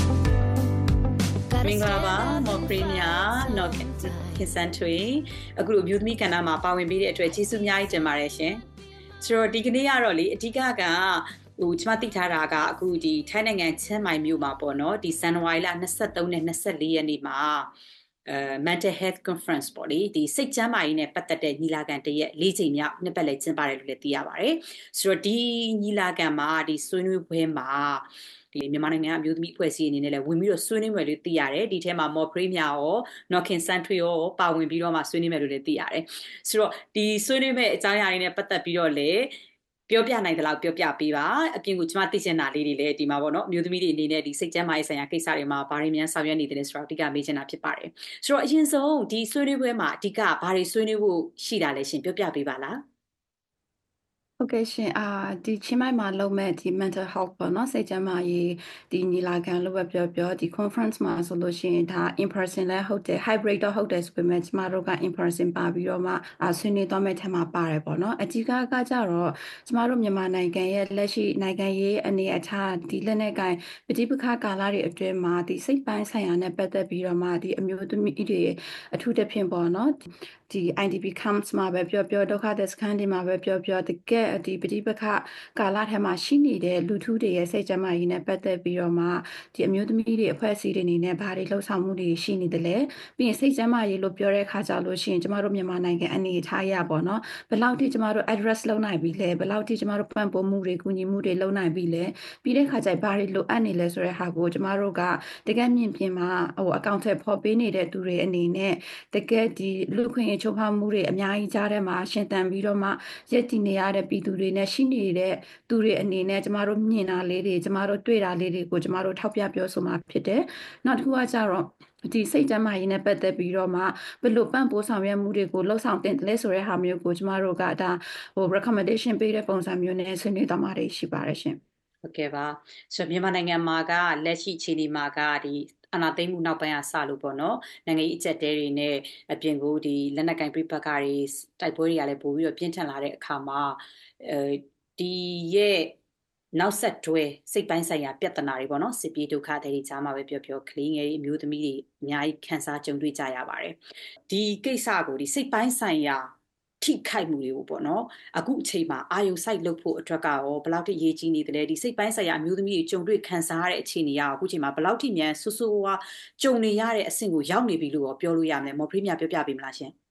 မင်္ဂလာပါမော်ပရီမြာနော်ခင်ဆန်းထွေးအခုလိုမျိုးသမီးကဏ္ဍမှာပါဝင်ပေးတဲ့အတွက်ကျေးဇူးအများကြီးတင်ပါတယ်ရှင်ဆိုတော့ဒီကနေ့ကတော့လေအဓိကကဟိုကျွန်မသိထားတာကအခုဒီထိုင်းနိုင်ငံချင်းမိုင်မြို့မှာပေါ့နော်ဒီဇန်နဝါရီလ၂၃နဲ့၂၄ရက်နေ့မှာအဲ mental health conference ပေါ့လေဒီစိတ်ကျန်းမာရေးနဲ့ပတ်သက်တဲ့ညီလာခံတရက်၄ချိန်မြောက်နှစ်ပတ်လည်ကျင်းပတယ်လို့လည်းသိရပါတယ်ဆိုတော့ဒီညီလာခံမှာဒီဆွေးနွေးပွဲမှာဒီမြန်မာနိုင်ငံအမျိုးသမီးအဖွဲ့အစည်းအနေနဲ့လည်းဝင်ပြီးတော့ဆွေးနွေးမယ်လို့သိရတယ်ဒီထဲမှာမော်ပရီမြာရောနော်ခင်ဆန်းထွေးရောပါဝင်ပြီးတော့မှဆွေးနွေးမယ်လို့လည်းသိရတယ်ဆိုတော့ဒီဆွေးနွေးမဲ့အကြောင်းအရာတွေနဲ့ပတ်သက်ပြီးတော့လည်းပြောပြနိုင်တယ်လို့ပြောပြပေးပါအပြင်ကကျွန်မသိချင်တာလေးတွေလည်းဒီမှာပေါ့နော်အမျိုးသမီးတွေအနေနဲ့ဒီစိတ်ကျန်းမာရေးဆိုင်ရာကိစ္စတွေမှာဘာတွေများဆောင်ရွက်နေတယ်ဆိုတော့အဓိကမေးချင်တာဖြစ်ပါတယ်ဆိုတော့အရင်ဆုံးဒီဆွေးနွေးပွဲမှာအဓိကဘာတွေဆွေးနွေးဖို့ရှိတာလဲရှင်ပြောပြပေးပါလားဟုတ်ကဲ့ရှင်အာဒီချင်းမိုင်မှာလုပ်မဲ့ဒီ mental health ပေါ့နော်စိတ်ကျန်းမာရေးဒီညီလာခံလို့ပဲပြောပြောဒီ conference မှာဆိုလို့ရှိရင်ဒါ in person လည်းဟုတ်တယ် hybrid တော့ဟုတ်တယ်ဆိုပေမဲ့ကျမတို့က in person ပါပြီးတော့မှအာဆွေးနွေးသွားမဲ့ထဲမှာပါတယ်ပေါ့နော်အကြီးကကကြတော့ကျမတို့မြန်မာနိုင်ငံရဲ့လက်ရှိနိုင်ငံရေးအနေအထားဒီလက်နဲ့ကိုင်ပဋိပက္ခကာလတွေအတွင်းမှာဒီစိတ်ပိုင်းဆိုင်ရာနဲ့ပတ်သက်ပြီးတော့မှဒီအမျိုးသမီးတွေအထူးသဖြင့်ပေါ့နော်ဒီ I D P camps မှာပဲပြောပြောဒုက္ခသည်စခန်းတွေမှာပဲပြောပြောတကယ်ဒီပဋိပက္ခကာလထဲမှာရှိနေတဲ့လူထုတွေရဲ့စိတ်ကြမ်းမာရေးနဲ့ပတ်သက်ပြီးတော့မှဒီအမျိုးသမီးတွေအဖွဲ့အစည်းတွေအနေနဲ့ဘာတွေလှုပ်ဆောင်မှုတွေရှိနေတယ်လဲပြီးရင်စိတ်ကြမ်းမာရေးလို့ပြောတဲ့အခါကျလို့ရှိရင်ကျမတို့မြန်မာနိုင်ငံအနေအထားရပါတော့ဘယ်လောက်ထိကျမတို့ address လုပ်နိုင်ပြီလဲဘယ်လောက်ထိကျမတို့ပံ့ပိုးမှုတွေကူညီမှုတွေလုပ်နိုင်ပြီလဲပြီးတဲ့အခါကျဘာတွေလိုအပ်နေလဲဆိုတဲ့ဟာကိုကျမတို့ကတကယ်မြင်ပြင်မှာဟိုအကောင့်ထဲပေါ်ပေးနေတဲ့သူတွေအနေနဲ့တကယ်ဒီလူခွင့်ချိုးဖောက်မှုတွေအများကြီးကြားထဲမှာရှင်းတန်ပြီးတော့မှရက်တည်နေရတဲ့ပြည်သူတွေနဲ့ရှိနေတဲ့သူတွေအနေနဲ့ကျမတို့မြင်တာလေးတွေကျမတို့တွေ့တာလေးတွေကိုကျမတို့ထောက်ပြပြောဆိုမှာဖြစ်တယ်။နောက်တစ်ခုကကြတော့ဒီစိတ်ကြမ်းမာရေးနဲ့ပတ်သက်ပြီးတော့မှဘယ်လိုပံ့ပိုးဆောင်ရွက်မှုတွေကိုလှုပ်ဆောင်တင်တယ်လဲဆိုတဲ့ဟာမျိုးကိုကျမတို့ကဒါဟို recommendation ပေးတဲ့ပုံစံမျိုးနဲ့ဆွေးနွေးသွားမှာရှိပါတယ်ရှင်။ဟုတ်ကဲ့ပါဆိုတော့မြန်မာနိုင်ငံမှာကလက်ရှိအခြေအနေမှာကဒီအနာသိမ့်မှုနောက်ပိုင်းအစလို့ပေါ့နော်နိုင်ငံရေးအကျပ်တဲတွေနဲ့အပြင်ကိုဒီလက်နက်ကင်ပြပကတွေတိုက်ပွဲတွေကလည်းပို့ပြီးတော့ပြင်းထန်လာတဲ့အခါမှာအဲဒီရဲ့နောက်ဆက်တွဲစိတ်ပိုင်းဆိုင်ရာပြဿနာတွေပေါ့နော်စစ်ပြေးဒုက္ခတွေကြားမှာပဲပြောပြောကလေးငယ်တွေအမျိုးသမီးတွေအများကြီးခံစားကြုံတွေ့ကြရပါတယ်ဒီကိစ္စကိုဒီစိတ်ပိုင်းဆိုင်ရာထိခိုက်မှုတွေကိုပေါ့နော်အခုအချိန်မှာအာယုံစိုက်လုပ်ဖို့အတွက်ကရောဘယ်လောက်ထိအရေးကြီးနေတယ်လဲဒီစိတ်ပိုင်းဆိုင်ရာအမျိုးသမီးတွေကြုံတွေ့ခံစားရတဲ့အခြေအနေကအခုအချိန်မှာဘယ်လောက်ထိမြန်ဆူဆူဝါကြုံနေရတဲ့အဆင့်ကိုရောက်နေပြီလို့ပြောလို့ရမလဲမော်ပရီမြပြောပြပေးမလားရှင်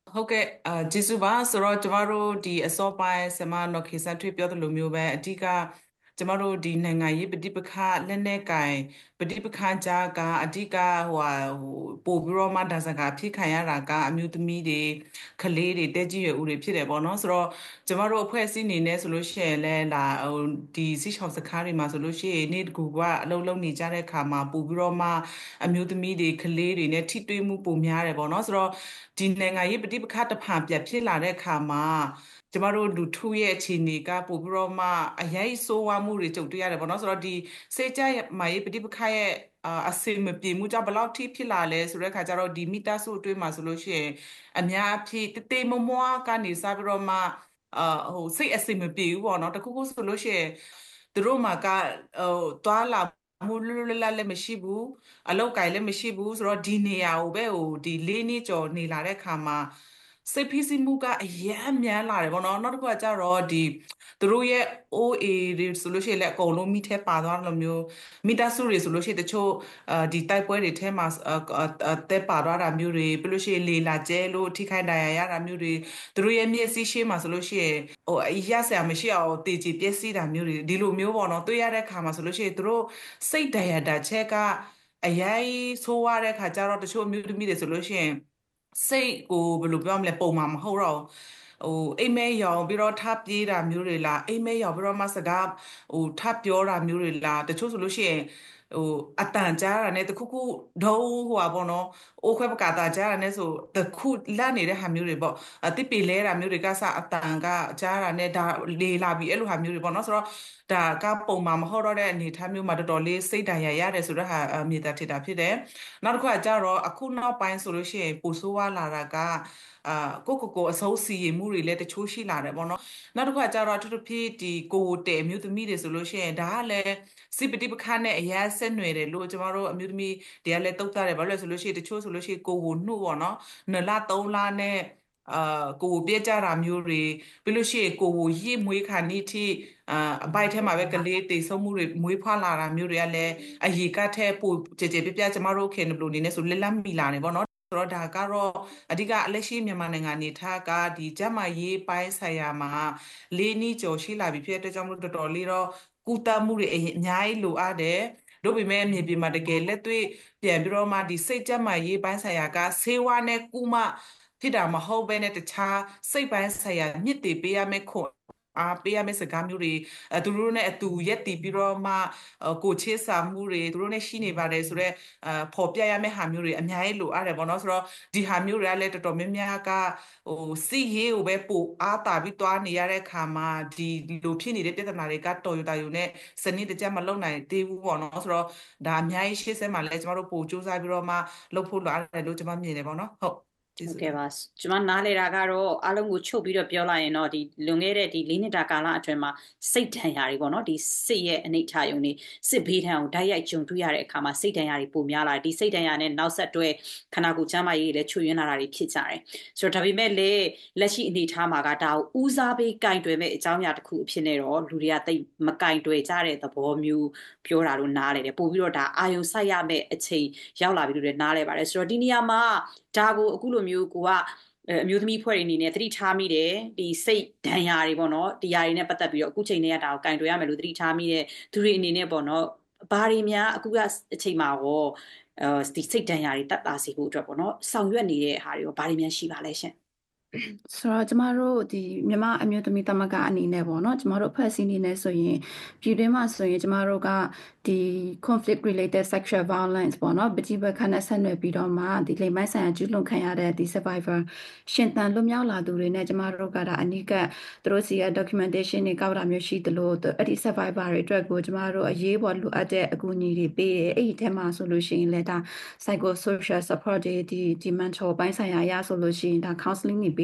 ဟုတ်ကဲ့အာကျေးဇူးပါဆိုတော့ကျမတို့ဒီအစောပိုင်းဆမနော်ခေစံထွေးပြောသလိုမျိုးပဲအဓိကကျမတို့ဒီနိုင်ငံရေးပဋိပက္ခလက်နက်ကင်ပဋိပက္ခကြားကအဓိကဟိုဟိုပို့ပြီးတော့မှဒါစကားဖြစ်ခံရတာကအမျိုးသမီးတွေကလေးတွေတက်ကြီးရွယ်ဦးတွေဖြစ်တယ်ပေါ့နော်ဆိုတော့ကျမတို့အဖွဲ့အစည်းအနေနဲ့ဆိုလို့ရှိရင်လည်းလာဟိုဒီစီချောင်စခန်းတွေမှာဆိုလို့ရှိရင်နေ့တကူကအလုံးလုံးနေကြတဲ့ခါမှာပို့ပြီးတော့မှအမျိုးသမီးတွေကလေးတွေနဲ့ထိတွေ့မှုပုံများတယ်ပေါ့နော်ဆိုတော့ဒီနိုင်ငံရေးပဋိပက္ခတစ်ဖန်ပြတ်ဖြစ်လာတဲ့ခါမှာကျမတို့လူထုရဲ့အခြေအနေကပို့ပြီးတော့မှအရေးဆိုးဝါးမှုတွေကြုံတွေ့ရတယ်ပေါ့နော်ဆိုတော့ဒီစေကြမှာရေးပဋိပက္ခရဲ့အစင်မပြေမှုကြောင့်ဘယ်လောက်ထိဖြစ်လာလဲဆိုတဲ့ခါကျတော့ဒီမိသားစုအတွင်းမှာဆိုလို့ရှိရင်အများအဖြစ်တေးတေးမမွားကနေစပြီးတော့မှအာဟိုစိတ်အစင်မပြေဘူးပေါ့နော်တခုခုဆိုလို့ရှိရင်သူတို့မှာကဟိုတွာလာမူလလလလည်းမရှိဘူးအလောက်ကိုင်လည်းမရှိဘူးဆိုတော့ဒီနေရာကိုပဲဟိုဒီလေးနှစ်ကျော်နေလာတဲ့ခါမှာစိတ်ဖိစီးမှုကအရန်မြန်လာတယ်ပေါ့နော်နောက်တစ်ခုကကျတော့ဒီသူတို့ရဲ့ โอ เอ တွေဆိုလို့ရှိရင်လည်းအကုန်လုံးမိထဲပါသွားလို့မျိုးမိသားစုတွေဆိုလို့ရှိရင်တချို့အာဒီတိုက်ပွဲတွေထဲမှာတဲပါသွားတာမျိုးတွေပြီးလို့ရှိရင်လေလာကျဲလို့ထိခိုက်ဒဏ်ရာရတာမျိုးတွေသူတို့ရဲ့မျက်စိရှေ့မှာဆိုလို့ရှိရင်ဟိုရဆရာမရှိအောင်တေချီပျက်စီးတာမျိုးတွေဒီလိုမျိုးပေါ့နော်တွေ့ရတဲ့ခါမှာဆိုလို့ရှိရင်သူတို့စိတ်ဒဏ်ရာတာချက်ကအရေးဆိုးရတဲ့ခါကျတော့တချို့အမျိုးသမီးတွေဆိုလို့ရှိရင်စိတ်ကိုဘယ်လိုပြောမလဲပုံမှန်မဟုတ်တော့ဟိုအိမ်မဲရောင်ပြီးတော့ထပ်ပြေးတာမျိုးတွေလားအိမ်မဲရောင်ပြီးတော့မှစကားဟိုထပ်ပြောတာမျိုးတွေလားတချို့ဆိုလို့ရှိရင်ဟိုအတန်ကြားတာနဲ့တခုခုဒုံဟိုပါပေါ့နော်အိုးခွဲပကာတာကြားတာနဲ့ဆိုတခုလန့်နေတဲ့ဟာမျိုးတွေပေါ့အတိပေလဲတာမျိုးတွေကစအတန်ကကြားတာနဲ့ဒါလေလာပြီးအဲ့လိုဟာမျိုးတွေပေါ့နော်ဆိုတော့ဒါကပုံမှန်မဟုတ်တော့တဲ့အနေထားမျိုးမှာတော်တော်လေးစိတ်ဓာတ်ရရတယ်ဆိုတော့ဟာမြေတာထစ်တာဖြစ်တယ်နောက်တစ်ခုကကြတော့အခုနောက်ပိုင်းဆိုလို့ရှိရင်ပူဆိုးဝါလာတာကအာကိုကိုကိုအစိုးစီရင်မှုတွေလည်းတချို့ရှိလာတယ်ပေါ့နော်နောက်တစ်ခုကကြတော့အထူးသဖြင့်ဒီကိုတဲအမျိုးသမီးတွေဆိုလို့ရှိရင်ဒါကလည်းစိပတိပခါနဲ့အရာဆက်နွယ်တယ်လို့ကျမတို့အမျိုးသမီးတွေကလည်းတုတ်တာတယ်ဘာလို့လဲဆိုလို့ရှိရင်တချို့ဆိုလို့ရှိရင်ကိုကိုနှုတ်ပေါ့နော်နှစ်လသုံးလနဲ့အာကိုပြကြတာမျိုးတွေပြီးလို့ရှိရင်ကိုကိုရစ်မွေးခါနိထိအာအပိုက်ထဲမှာပဲကလေးတေဆုံးမှုတွေမွေးဖွားလာတာမျိုးတွေကလည်းအရေကထက်ပိုကြကြပြပြကျမတို့ခင်ဘလို့နေနေဆိုလက်လက်မိလာနေပေါ့နော်ဆိုတော့ဒါကတော့အဓိကအလက်ရှိမြန်မာနိုင်ငံနေထားကဒီကျမရေးပိုင်းဆိုင်ရာမှာလေးနှစ်ကျော်ရှိလာပြီဖြစ်တဲ့ကြောင့်မလို့တော်တော်လေးတော့ကုသမှုတွေအများကြီးလိုအပ်တယ်တို့ပေမဲ့မြေပြင်မှာတကယ်လက်တွေ့ပြန်ပြီးတော့မှဒီစိတ်ကျမရေးပိုင်းဆိုင်ရာကဆေးဝါးနဲ့ကုမဖြစ်တာမဟုတ်ဘဲနဲ့တခြားစိတ်ပိုင်းဆိုင်ရာမြစ်တည်ပေးရမယ့်ခွန်အားပေးရမယ့်စကားမျိုးတွေအဲသူတို့နဲ့အတူရက်တည်ပြီးတော့မှကိုချစ်စာမှုတွေသူတို့နဲ့ရှိနေပါတယ်ဆိုတော့အပေါ်ပြရမယ့်ဟာမျိုးတွေအများကြီးလိုအပ်တယ်ပေါ့နော်ဆိုတော့ဒီဟာမျိုးတွေကလည်းတော်တော်များများကဟိုစီရေးကိုပဲပို့အားတာပြီးသွားနေရတဲ့ခါမှာဒီလိုဖြစ်နေတဲ့ပြဿနာတွေကတော်ရတာယူနဲ့စနစ်တကျမလုံနိုင်သေးဘူးပေါ့နော်ဆိုတော့ဒါအများကြီးရှေ့ဆက်မှာလည်းကျမတို့ပို့စူးစမ်းပြီးတော့မှလုပ်ဖို့လိုအပ်တယ်လို့ကျမမြင်တယ်ပေါ့နော်ဟုတ်ဟုတ်ကဲ့ပါကျွန်မနားလေတာကတော့အားလုံးကိုချုပ်ပြီးတော့ပြောလိုက်ရင်တော့ဒီလွန်ခဲ့တဲ့ဒီလေးနှစ်တာကာလအတွင်းမှာစိတ်ဒဏ်ရာတွေပေါ့နော်ဒီစိတ်ရဲ့အနိဋ္ဌာယုံတွေစစ်ဘေးဒဏ်ကိုဓာတ်ရိုက်ကြုံတွေ့ရတဲ့အခါမှာစိတ်ဒဏ်ရာတွေပိုများလာတယ်ဒီစိတ်ဒဏ်ရာနဲ့နောက်ဆက်တွဲခန္ဓာကိုယ်ကျန်းမာရေးလည်းချွတ်ယွင်းလာတာတွေဖြစ်ကြတယ်ဆိုတော့ဒါပေမဲ့လည်းလက်ရှိအနေအထားမှာကဒါကိုဦးစားပေးကင်တွယ်မဲ့အကြောင်းအရာတစ်ခုအဖြစ်နဲ့တော့လူတွေကတိတ်မကင်တွယ်ကြတဲ့သဘောမျိုးပြောတာလို့နားလေတယ်ပို့ပြီးတော့ဒါအာယုံစိုက်ရမယ့်အချိန်ရောက်လာပြီလို့လည်းနားလေပါတယ်ဆိုတော့ဒီနေရာမှာဒါကိုအခုလိုမျိုးကိုကအမျိုးသမီးဖွဲ့တွေအနေနဲ့သတိထားမိတယ်ဒီစိတ်ဒဏ်ရာတွေပေါ့နော်တရားတွေနဲ့ပတ်သက်ပြီးတော့အခုချိန်နဲ့ဒါကိုကင်တွယ်ရမယ်လို့သတိထားမိတဲ့သူတွေအနေနဲ့ပေါ့နော်ဘာတွေများအခုကအချိန်မှာရောအဲဒီစိတ်ဒဏ်ရာတွေတတ်တာစီဖို့အတွက်ပေါ့နော်ဆောင်ရွက်နေတဲ့ဟာတွေရောဘာတွေများရှိပါလဲရှင်ဆိုတော့ကျမတို့ဒီမြန်မာအမျိုးသမီးသမဂ္ဂအနေနဲ့ပေါ့နော်ကျမတို့အဖွဲ့အစည်းအနေနဲ့ဆိုရင်ပြည်တွင်းမှာဆိုရင်ကျမတို့ကဒီ conflict related sexual violence ပေါ့နော်ပဋိပက္ခနဲ့ဆက်နွယ်ပြီးတော့မှဒီလိမ်မိုင်းဆိုင်ရာကျူးလွန်ခံရတဲ့ဒီ survivor ရှင်သန်လွတ်မြောက်လာသူတွေနဲ့ကျမတို့ကဒါအနိကသူတို့စီရဲ့ documentation တွေကောက်တာမျိုးရှိသလိုအဲ့ဒီ survivor တွေအတွက်ကိုကျမတို့အရေးပေါ်လိုအပ်တဲ့အကူအညီတွေပေးတယ်အဲ့ဒီထဲမှာဆိုလို့ရှိရင်လည်းဒါ psycho social support တွေဒီဒီ mental ပိုင်းဆိုင်ရာရဆိုလို့ရှိရင်ဒါ counseling တွေပေး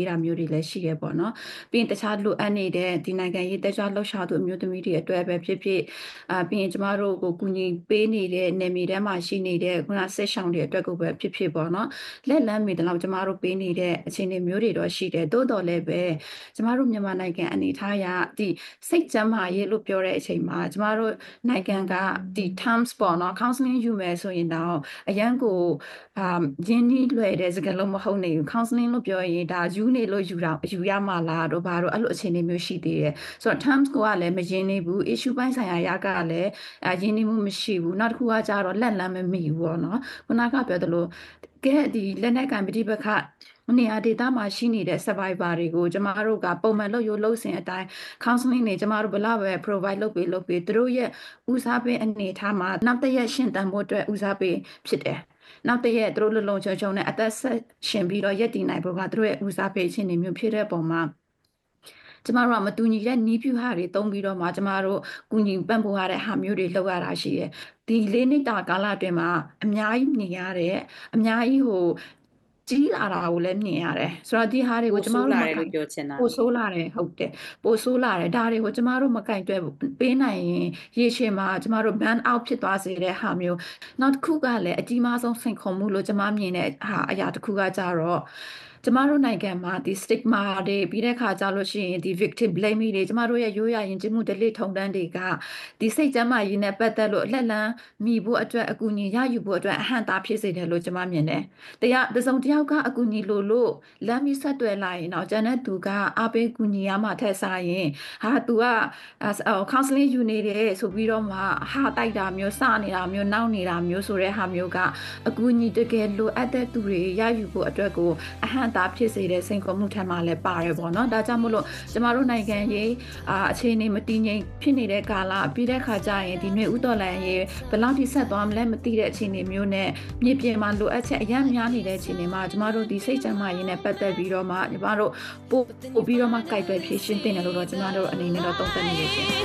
ပေးတာမျိုးတွေလည်းရှိခဲ့ပေါ့နော်ပြီးရင်တခြားလိုအပ်နေတဲ့ဒီနိုင်ငံရေးတက်ကြွလှုပ်ရှားသူအမျိုးသမီးတွေအတွက်ပဲဖြစ်ဖြစ်အာပြီးရင်ကျမတို့ကိုကူညီပေးနေတဲ့နေမီထဲမှာရှိနေတဲ့ခုနဆက်ဆောင်တွေအတွက်ကိုပဲဖြစ်ဖြစ်ပေါ့နော်လက်လန်းမီတလောက်ကျမတို့ပေးနေတဲ့အခြေအနေမျိုးတွေတော့ရှိတယ်တိုးတော်လည်းပဲကျမတို့မြန်မာနိုင်ငံအနေထားရဒီစိတ်ကျန်းမာရေးလို့ပြောတဲ့အချိန်မှာကျမတို့နိုင်ငံကဒီ terms ပေါ့နော် counseling ယူမယ်ဆိုရင်တော့အရန်ကိုအာရင်းနှီးလွယ်တဲ့စကားလုံးမဟုတ်နေဘူး counseling လို့ပြောရင်ဒါယူနေလို့ယူတာယူရမှာလားတော့ဘာလို့အဲ့လိုအခြေအနေမျိုးရှိသေးတယ်ဆိုတော့ terms ကလည်းမရင်းနေဘူး issue ပိုင်းဆိုင်ရာရကလည်းအရင်းနှီးမှုမရှိဘူးနောက်တစ်ခုကကြတော့လက်လန်းမမိဘူးပေါ့နော်ခုနကပြောသလိုကဲဒီလက်နက်ကံပဋိပက္ခနေရာဒေသမှာရှိနေတဲ့ survivor တွေကိုကျမတို့ကပုံမှန်လို့ရလို့စင်အတိုင်း counseling တွေကျမတို့ဘလောက်ပဲ provide လုပ်ပေးလုပ်ပေးသူတို့ရဲ့ဦးစားပေးအနေထားမှာနောက်တစ်ရက်ရှင်းတန်ဖို့အတွက်ဦးစားပေးဖြစ်တယ်နောက်တစ်ရက်သူတို့လုံလုံချုံချုံနဲ့အသက်ဆက်ရှင်ပြီးတော့ရက်တည်နိုင်ဖို့ကသူတို့ရဲ့ဦးစားပေးခြင်းတွေမျိုးဖြစ်တဲ့ပုံမှာကျမတို့ကမတူညီတဲ့နီးပြူဟာတွေတုံးပြီးတော့မှကျမတို့ကူညီပံ့ပိုးရတဲ့ဟာမျိုးတွေလုပ်ရတာရှိတယ်ဒီလေးနှစ်တာကာလအတွင်းမှာအများကြီးမြင်ရတဲ့အများကြီးဟိုကြီးလာတာကိုလည်းမြင်ရတယ်ဆိုတော့ဒီဟာတွေကိုကျမတို့လာတယ်လို့ပြောချင်တာပိုဆိုးလာတယ်ဟုတ်တယ်ပိုဆိုးလာတယ်ဒါတွေကိုကျမတို့မကင်တွဲပေးနိုင်ရင်ရေရှည်မှာကျမတို့ ban out ဖြစ်သွားစေတဲ့ဟာမျိုးနောက်တစ်ခုကလည်းအကြီးမားဆုံးစိန်ခေါ်မှုလို့ကျမမြင်တဲ့ဟာအရာတစ်ခုကကြတော့ကျမတို့နိုင်ငံမှာဒီ stigma တွေပြီးတဲ့ခါကြလို့ရှိရင်ဒီ victim blame တွေကျမတို့ရဲ့ရိုးရာယဉ်ကျေးမှုဓလေ့ထုံတန်းတွေကဒီစိတ်ကျန်းမာရေးနဲ့ပတ်သက်လို့အလက်လန်းမိဖို့အတွက်အကူအညီရယူဖို့အတွက်အဟန့်တာဖြစ်စေတယ်လို့ကျမမြင်တယ်။တရားတစုံတစ်ယောက်ကအကူအညီလို့လို့လမ်းပြီးဆက်တွယ်လာရင်တော့ကျန်တဲ့သူကအပေးကူညီရမှထက်စားရင်ဟာ तू က counseling ယူနေတယ်ဆိုပြီးတော့မှဟာတိုက်တာမျိုးစနေတာမျိုးနောက်နေတာမျိုးဆိုတဲ့ဟာမျိုးကအကူအညီတကယ်လိုအပ်တဲ့သူတွေရယူဖို့အတွက်ကိုအဟန့်တာဖြစ်စေတဲ့စိန်ခေါ်မှုထက်မှလည်းပါတယ်ပေါ့နော်ဒါကြောင့်မို့လို့ကျမတို့နိုင်ငံရေးအာအခြေအနေမတည်ငြိမ်ဖြစ်နေတဲ့ကာလပြီးတဲ့ခါကျရင်ဒီຫນွေဥတော်လန်ရေးဘယ်လောက်ထိဆက်သွားမလဲမသိတဲ့အခြေအနေမျိုးနဲ့မြေပြင်မှာလိုအပ်ချက်အများများနေတဲ့အခြေအနေမှာကျမတို့ဒီစိတ်ချမ်းသာရေးနဲ့ပတ်သက်ပြီးတော့မှကျမတို့ပို့ပို့ပြီးတော့မှကြိုက်ပဲဖြည့်ရှင်းတင်တယ်လို့တော့ကျမတို့အနေနဲ့တော့သုံးသပ်နေရရှင်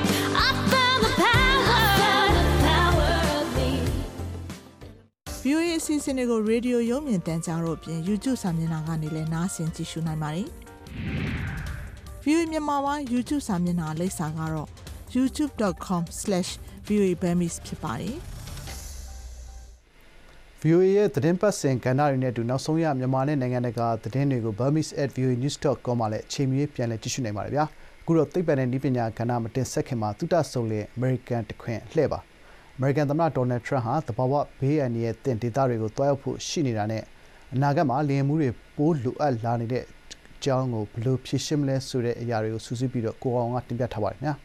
ဗီအိုအေ အစီအစဉ်တွေကို ရေဒီယိုရုံမြင်သံကြားတို့အပြင် YouTube စာမျက်နှာကနေလည်းနားဆင်ကြည့်ရှုနိုင်ပါတယ်။ ဗီအိုအေ မြန်မာပိုင်း YouTube စာမျက်နှာလိပ်စာကတော့ ยูทูบ ဒอท คอม စလက်ရှ် ဗီအိုအေ ဘမ်မီစ် ဖြစ်ပါတယ်။ ဗီအိုအေ ရဲ့သတင်းပတ်စဉ်ကဏ္ဍတွေနဲ့အတူနောက်ဆုံးရမြန်မာနဲ့နိုင်ငံတကာသတင်းတွေကို burmese at v o a news dot com မှာလည်းအချိန်မီပြန်လည်ကြည့်ရှုနိုင်ပါတယ်ဗျာ။အခုတော့သိပ္ပံနဲ့နည်းပညာကဏ္ဍမတင်ဆက်ခင်မှာသုတဆုံလင် American တခွင်လှည့်ပါအမေရိကန်သမ္မတဒေါ်နယ်ထရန့်ဟာသဘာဝဘေးအန္တရာယ်သင့်ဒေသတွေကိုတွားရောက်ဖို့ရှိနေတာနဲ့အနာဂတ်မှာလျင်မှုတွေပိုးလိုအပ်လာနေတဲ့အကြောင်းကိုဘယ်လိုဖြေရှင်းမလဲဆိုတဲ့အရာတွေကိုစူးစီးပြီးတော့ကိုအောင်ကတင်ပြထားပါတယ်နော်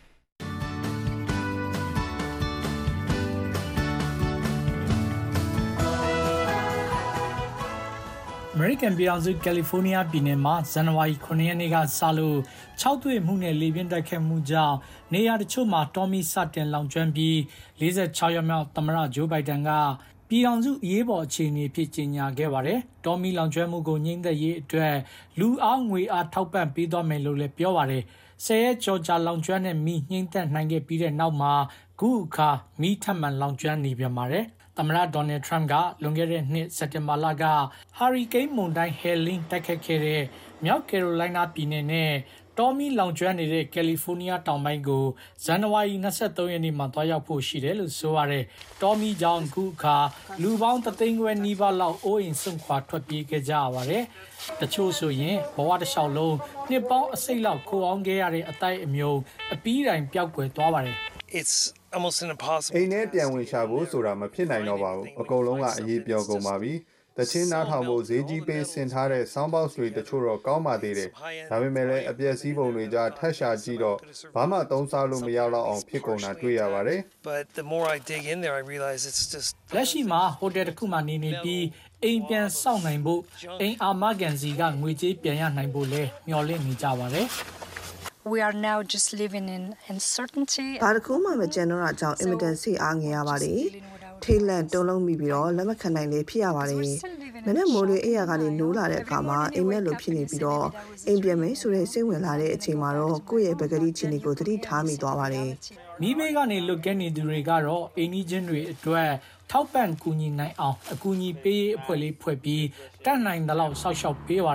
အမေရိကန်ပြည်ထောင်စုကယ်လီဖိုးနီးယားပြည်နယ်မှာဇန်နဝါရီခုနှစ်ရက်နေ့ကစလို့ခြောက်သွေ့မှုနဲ့လေပြင်းတိုက်ခတ်မှုကြောင့်နေရာတချို့မှာတော်မီစတင်လောင်ကျွမ်းပြီးလေးสิบหกရက်မြောက်သမ္မတဂျိုးဘိုင်ဒန်ကပြည်ထောင်စုအရေးပေါ်အခြေအနေဖြစ်ကြေညာခဲ့ပါတယ်။တော်မီလောင်ကျွမ်းမှုကိုငြိမ်းသက်ရေးအတွက်လူအားငွေအားထောက်ပံ့ပေးသွားမယ်လို့လည်းပြောပါတယ်။ဆယ်ရက်ကျော်ကြာလောင်ကျွမ်းတဲ့မီးငြိမ်းသက်နိုင်ခဲ့ပြီးတဲ့နောက်မှာခုအခါမီးထပ်မံလောင်ကျွမ်းနေပြန်ပါတယ်။သမ္မတဒေါ်နယ်ထရန့်ကလွန်ခဲ့တဲ့နှစ်စက်တင်ဘာလကဟာရီကိန်းမုန်တိုင်းဟယ်လင်းတိုက်ခတ်ခဲ့တဲ့မြောက်ကယ်ရိုလိုင်းနာပြည်နယ်နဲ့တော်မီလောင်ကျွမ်းနေတဲ့ကယ်လီဖိုးနီးယားတောင်ပိုင်းကိုဇန်နဝါရီ၂၃ရက်နေ့မှာတွားရောက်ဖို့ရှိတယ်လို့ဆိုရတယ်။တော်မီကြောင့်ခုအခါလူပေါင်းတသိန်းခွဲနီးပါးလောက်အိုးအိမ်စွန့်ခွာထွက်ပြေးခဲ့ကြရပါတယ်။တချို့ဆိုရင်ဘဝတစ်လျှောက်လုံးနှစ်ပေါင်းအစိတ်လောက်ခိုအောင်ခဲ့ရတဲ့အတိုက်အမြုံအပီးတိုင်ပျောက်ကွယ်သွားပါတယ်။ It's almost impossible အိမ်ထဲပြန်ဝင်ရှာဖို့ဆိုတာမဖြစ်နိုင်တော့ပါဘူးအကုန်လုံးကအရေးပြောကုန်ပါပြီတချင်းနားထောင်ဖို့ဈေးကြီးပေးဆင်ထားတဲ့ sound box တွေတချို့တော့ကောင်းပါသေးတယ်ဒါပေမဲ့လည်းအပျက်စီးပုံတွေကြားထက်ရှာကြည့်တော့ဘာမှသုံးစားလို့မရတော့အောင်ဖြစ်ကုန်တာတွေ့ရပါတယ် But the more I dig in there I realize it's just လက်ရှိမှာဟိုတယ်တစ်ခုမှနေနေပြီးအိမ်ပြန်စောင့်နိုင်ဖို့အိမ်အာမကန်စီကငွေကြေးပြန်ရနိုင်ဖို့လဲမျှော်လင့်နေကြပါတယ် We are now just living in uncertainty. ဘာတခုမှမကြံတော့တာကြောင့်အင်မတန်စိတ်အားငယ်ရပါတယ်။ထိတ်လန့်တုန်လှုပ်မိပြီးတော့လက်မခံနိုင်လေဖြစ်ရပါတယ်။မနေ့မိုးလေးအိယာကနေနိုးလာတဲ့အခါမှာအိမ်မက်လိုဖြစ်နေပြီးတော့အိမ်ပြန်မယ်ဆိုတဲ့စိတ်ဝင်လာတဲ့အချိန်မှာတော့ကိုယ့်ရဲ့ပကတိချင်းကိုသတိထားမိသွားပါတယ်။မိဘေးကနေလွတ်ကဲနေသူတွေကတော့အိမ်ကြီးချင်းတွေအတွက်ထောက်ပံ့ကူညီနိုင်အောင်အကူအညီပေးရေးအဖွဲ့လေးဖွဲ့ပြီးတတ်နိုင်တဲ့လောက်ဆောက်ရှောက်ပေးပါတယ်။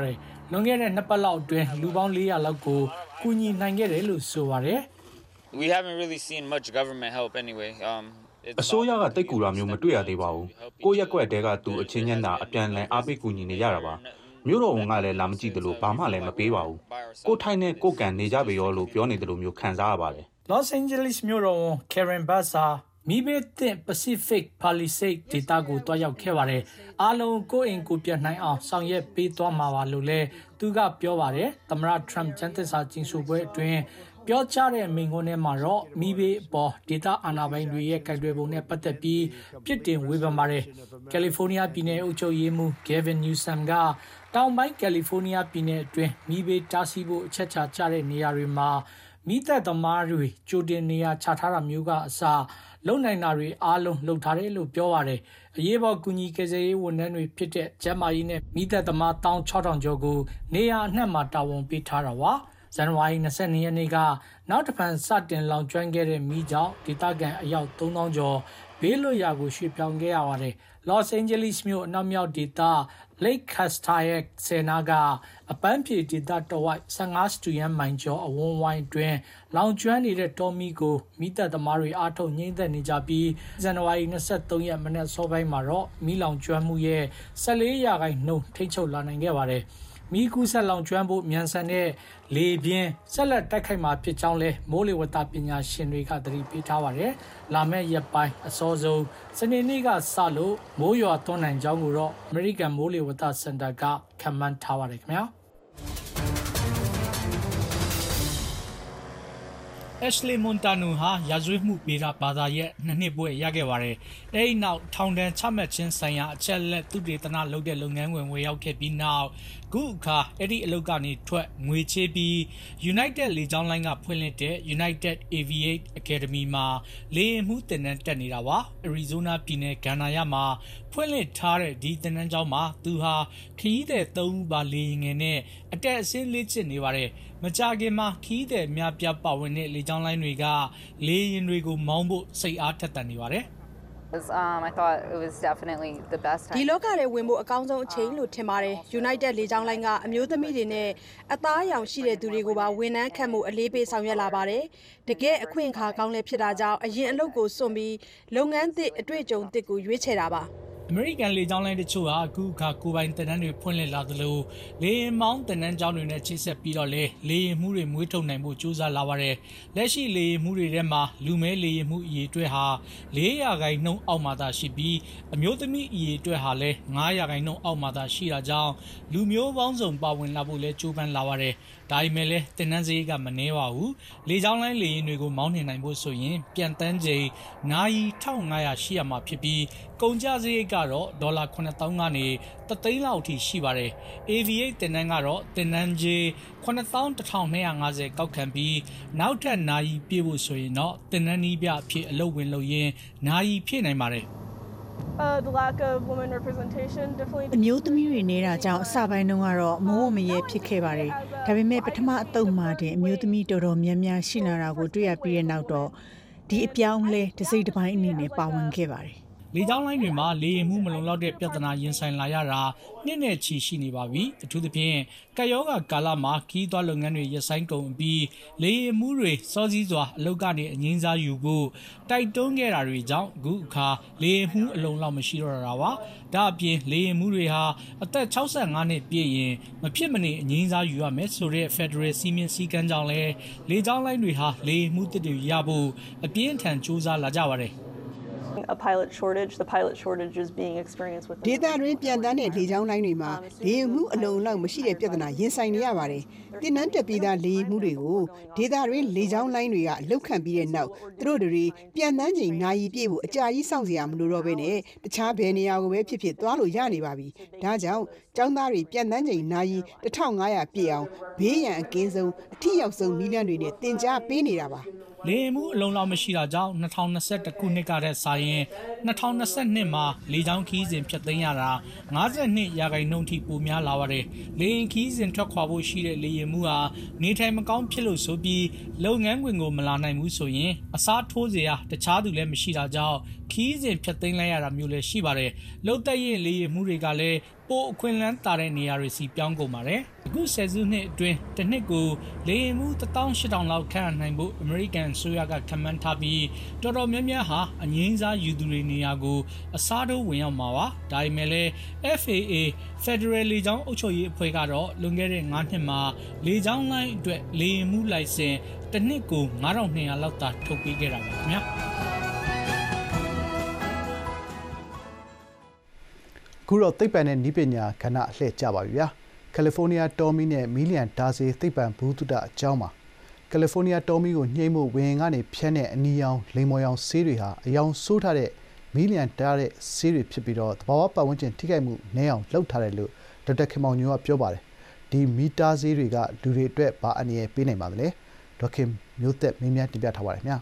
လွန်ခဲ့တဲ့နှစ်ပတ်လောက်အတွင်းလူပေါင်း၄၀၀လောက်ကိုကူညီနိုင်ခဲ့တယ်လို့ဆိုပါတယ် We haven't really seen much government help anyway. Um အစိုးရကတိတ်ကူတာမျိုးမတွေ့ရသေးပါဘူးကိုရက်ကွက်တဲကသူအချင်းချင်းသာအပြန်လည်အားပေးကူညီနေရတာပါမြို့တော်ဝန်ကလည်းလာမကြည့်တယ်လို့ဘာမှလည်းမပေးပါဘူးကိုထိုင်နဲ့ကိုကန်နေကြပေရောလို့ပြောနေတယ်လို့မျိုးခံစားရပါတယ် Los Angeles မြို့တော်ဝန် Karen Bass ဟာမိဘတဲ့ Pacific Palisades ဒေသကိုတွားရောက်ခဲ့ပါတယ်အားလုံးကိုအိမ်ကိုပြတ်နိုင်အောင်ဆောင်ရွက်ပေးသွားမှာပါလို့လည်းသူကပြောပါတယ်သမ္မတ Trump ကျန်းသစ္စာကျင်းစုပွဲအတွင်းပြောကြားတဲ့မိန့်ခွန်းထဲမှာတော့မိဘအပေါ်ဒေတာအာဏာပိုင်တွေရဲ့ကြိုက်တွယ်ပုံနဲ့ပတ်သက်ပြီးပြစ်တင်ဝေဖန်ပါတယ်ကယ်လီဖိုးနီးယားပြည်နယ်အုပ်ချုပ်ရေးမှူး Gavin Newsom ကတောင်ပိုင်းကယ်လီဖိုးနီးယားပြည်နယ်အတွင်းမိဘတားဆီးဖို့အချက်ချကြတဲ့နေရာတွေမှာမိသက်သမားတွေကြိုတင်နေရာချထားတာမျိုးကအစလုံနိုင်တာတွေအားလုံးလုပ်ထားတယ်လို့ပြောပါတယ်အရေးပေါ်ကူညီကယ်ဆယ်ရေးဝန်ထမ်းတွေဖြစ်တဲ့ကျန်းမာရေးနဲ့မိသက်သမား၁၆၀၀၀ကျော်ကိုနေရာအနှံ့မှာတာဝန်ပေးထားတာပါဇန်နဝါရီ၂၂ရက်နေ့ကနောက်တစ်ဖန်စတင်လောင်ကျွမ်းခဲ့တဲ့မီးကြောင့်ဒေသခံအယောက်၃သောင်းကျော်ဘေးလွတ်ရာကိုရွှေ့ပြောင်းခဲ့ရပါတယ်။ Los Angeles မြို့အနောက်မြောက်ဒေသ Lake Castaic ဆယ်နာကအပန်းဖြေဒေသတဝိုက်၁၅စတူယန်မိုင်ကျော်အဝန်းဝိုင်းတွင်လောင်ကျွမ်းနေတဲ့တောမီးကိုမိသက်သမားတွေအားထုတ်ငြိမ်းသက်နေကြပြီးဇန်နဝါရီ၂၃ရက်မနက်စောပိုင်းမှာတော့မီးလောင်ကျွမ်းမှုရဲ့၁၄ရာခိုင်နှုန်းထိန်းချုပ်လာနိုင်ခဲ့ပါတယ်။မီးကူးဆက်လောင်ကျွမ်းဖို့မြန်ဆန်တဲ့လေပြင်းဆက်လက်တိုက်ခိုက်မှာဖြစ်ကြောင်းလဲမိုးလေဝသပညာရှင်တွေကသတိပေးထားပါတယ်။လာမယ့်ရက်ပိုင်းအစောဆုံးစနေနေ့ကစလို့မိုးရွာသွန်းနိုင်ကြောင်းကိုတော့ American မိုးလေဝသစင်တာကခန့်မှန်းထားပါတယ်ခင်ဗျာ။ Ashley Montano ဟာရာဇဝတ်မှုပေတာဘာသာရဲ့နှစ်နှစ်ပွဲရခဲ့ပါတယ်။အဲဒီနောက်ထောင်ဒဏ်ချမှတ်ခြင်းဆိုင်ရာအချက်လက်သူတေသနလုပ်တဲ့လုပ်ငန်းဝင်ဝေရောက်ခဲ့ပြီးနောက်ခုအခါအဲ့ဒီအလုပ်ကနေထွက်ငွေချေးပြီး United လေကြောင်းလိုင်းကဖွင့်လှစ်တဲ့ United Aviate Academy မှာလေယာဉ်မှုသင်တန်းတက်နေတာပါ။ Arizona ပြည်နယ်ဂန္နာယမှာဖွင့်လှစ်ထားတဲ့ဒီသင်တန်းကျောင်းမှာသူဟာခရီးသည်သုံးဦးပါလေယာဉ်ငယ်နဲ့အတက်အဆင်းလေ့ကျင့်နေပါတယ်။မကြာခင်မှာခရီးသည်များပြပါဝင်တဲ့လေကြောင်းလိုင်းတွေကလေယာဉ်တွေကိုမောင်းဖို့စိတ်အားထက်သန်နေပါတယ် Um, I thought it was definitely the best time. ဒီလောကထဲဝင်ဖို့အကောင်းဆုံးအချိန်လို့ထင်ပါတယ်။ United လေကြောင်းလိုင်းကအမျိုးသမီးတွေနဲ့အသားအရောင်ရှိတဲ့သူတွေကိုပါဝန်ထမ်းခန့်မှုအလေးပေးဆောင်ရွက်လာပါတယ်။တကယ်အခွင့်အခါကောင်းလည်းဖြစ်တာကြောင့်အရင်အလုပ်ကိုစွန့်ပြီးလုပ်ငန်းသစ်အတွေ့အကြုံသစ်ကိုရွေးချယ်တာပါ။ American လေကြောင်းလိုင်းတချို့ဟာအခုအခါကိုပိုင်တန်တန်းတွေဖွင့်လှစ်လာသလိုလေယာဉ်မောင်းတန်တန်းကျောင်းတွေနဲ့ချိတ်ဆက်ပြီးတော့လေလေယာဉ်မှုတွေမွေးထုတ်နိုင်ဖို့ကြိုးစားလာပါတယ်။လက်ရှိလေယာဉ်မှုတွေထဲမှာလူမဲလေယာဉ်မှုအရေးအတွက်ဟာ၄ရာခိုင်နှုန်းအောက်မှာသာရှိပြီးအမျိုးသမီးအရေးအတွက်ဟာလည်း၅ရာခိုင်နှုန်းအောက်မှာသာရှိတာကြောင့်လူမျိုးပေါင်းစုံပါဝင်လာဖို့လည်းကြိုးပမ်းလာပါတယ်။ဒါပေမဲ့လည်းတင်နန်းစရိတ်ကမနှဲပါဘူး။လေကြောင်းလိုင်းလေယာဉ်တွေကိုမောင်းနှင်နိုင်ဖို့ဆိုရင်ပြန်တန်းချိန်နာရီ၁၅၀၀ရှိရမှာဖြစ်ပြီးကုန်ကျစရိတ်ကတော့ဒေါ်လာခုနှစ်သောင်းကနေတစ်သိန်းလောက်အထိရှိပါတယ်။ Aviate တင်နန်းကတော့တင်နန်းကြီးခုနှစ်သောင်းတစ်ထောင်နှစ်ရာ၅ဆယ်ကောက်ခံပြီးနောက်ထပ်နာရီပြည့်ဖို့ဆိုရင်တော့တင်နန်းနီးပြအဖြစ်အလုပ်ဝင်လုပ်ရင်းနာရီဖြည့်နိုင်ပါတယ်။ Uh, the lack of women representation definitely အမျိုးသမီးတွေနေတာကြောင့်အစပိုင်းတုန်းကတော့မဝမရဲဖြစ်ခဲ့ပါတယ်ဒါပေမဲ့ပထမအတုပ်မှာတင်အမျိုးသမီးတော်တော်များများရှိလာတာကိုတွေ့ရပြီးတဲ့နောက်တော့ဒီအပြောင်းလဲတစ်စိတ်တစ်ပိုင်းအနေနဲ့ပါဝင်ခဲ့ပါတယ်လေကြောင်းလိုင်းတွေမှာလေယာဉ်မှုမလုံလောက်တဲ့ပြဿနာရင်ဆိုင်လာရတာနှစ်နဲ့ချီရှိနေပါပြီအထူးသဖြင့်ကယောဂကာလမှာခီးသွွားလုပ်ငန်းတွေရပ်ဆိုင်းကုန်ပြီးလေယာဉ်မှုတွေစောစည်းစွာအလုပ်ကနေအငြင်းစားယူဖို့တိုက်တွန်းခဲ့တာတွေကြောင့်အခုအခါလေယာဉ်မှုအလုံလောက်မရှိတော့တာပါဒါအပြင်လေယာဉ်မှုတွေဟာအသက်၆၅နှစ်ပြည့်ရင်မဖြစ်မနေအငြင်းစားယူရမယ်ဆိုတဲ့ Federal စီမင်းစည်းကမ်းကြောင့်လဲလေကြောင်းလိုင်းတွေဟာလေယာဉ်မှုတစ်တွေရဖို့အပြင်းထန်စူးစမ်းလာကြပါတယ် a pilot shortage the pilot shortage is being experienced with ဒေသတွင်းပြန်တန်းတဲ့လေကြောင်းလိုင်းတွေမှာလေယာဉ်မှုအလုံးလောက်မရှိတဲ့ပြဿနာရင်ဆိုင်နေရပါတယ်။တင်နန်းတက်ပြီးသားလေယာဉ်မှုတွေကိုဒေသတွင်းလေကြောင်းလိုင်းတွေကလှုပ်ခန့်ပြီးတဲ့နောက်သူတို့တွေပြန်တန်းချိန်နာရီပြည့်ဖို့အကြာကြီးစောင့်စရာမလိုတော့ဘဲနဲ့တခြားဘယ်နေရာကိုပဲဖြစ်ဖြစ်သွားလို့ရနေပါပြီ။ဒါကြောင့်ကျောင်းသားတွေပြန်တန်းချိန်နာရီတစ်ထောင်ငါးရာပြည့်အောင်ဘေးရန်အကင်းဆုံးအထီရောက်ဆုံးနည်းလမ်းတွေနဲ့တင်ကြားပေးနေတာပါလေမှုအလုံးလောက်မရှိတာကြောင့်၂၀၂၁ခုနှစ်ကတည်းကဆိုရင်၂၀၂၂မှာလေကြောင်းခီးစဉ်ဖြတ်သိမ်းရတာ၅၂ရာခိုင်နှုန်းထိပိုများလာပါတယ်လေရင်ခီးစဉ်ထွက်ခွာဖို့ရှိတဲ့လေရင်မှုဟာနေထိုင်မကောင်းဖြစ်လို့ဆိုပြီးလုပ်ငန်းခွင်ကိုမလာနိုင်ဘူးဆိုရင်အစားထိုးစရာတခြားသူလည်းမရှိတာကြောင့်ခီးစဉ်ဖြတ်သိမ်းလိုက်ရတာမျိုးလည်းရှိပါတယ်လုံသက်ရင်လေရင်မှုတွေကလည်းပိုအခွင့်အလမ်းတာတဲ့နေရာတွေစီပြောင်းကုန်ပါတယ်အခုဆယ်စုနှစ်အတွင်းတစ်နှစ်ကိုလေယာဉ်မှုတစ်သောင်းရှစ်ထောင်လောက်ခန့်နိုင်ဖို့အမေရိကန်ဆိုရကခန့်မှန်းထားပြီးတော်တော်များများဟာအငြင်းစားယူသူတွေနေရာကိုအစားထိုးဝင်ရောက်မှာပါဒါပေမဲ့လည်း F A A Federal လေကြောင်းအုပ်ချုပ်ရေးအဖွဲ့ကတော့လွန်ခဲ့တဲ့ငါးနှစ်မှာလေကြောင်းလိုင်းအတွက်လေယာဉ်မှုလိုင်စင်တစ်နှစ်ကိုငါးထောင်နှစ်ရာလောက်သာထုတ်ပေးခဲ့တာပါခင်ဗျာခုတော့သိပ္ပံနဲ့နည်းပညာကဏ္ဍအလှည့်ကျပါပြီဗျာကယ်လီဖိုးနီးယားတော်မီနဲ့မီလီယံဒါဇီသိပ္ပံဘူတုဒအကြောင်းမှာကယ်လီဖိုးနီးယားတော်မီကိုညှိမှုဝင်ကနေဖြန်းတဲ့အနီရောင်လိမ်မော်ရောင်ဆေးတွေဟာအယောင်ဆိုးထားတဲ့မီလီယံတားတဲ့ဆေးတွေဖြစ်ပြီးတော့သဘာဝပတ်ဝန်းကျင်ထိခိုက်မှုနည်းအောင်လှုပ်ထားတယ်လို့ဒေါက်တာခင်မောင်ညိုကပြောပါတယ်ဒီမီတာဆေးတွေကလူတွေအတွက်ဘာအန္တရာယ်ပေးနိုင်ပါသလဲဒေါက်ခင်မျိုးသက်မင်းများတင်ပြထားပါတယ်ခင်ဗျာ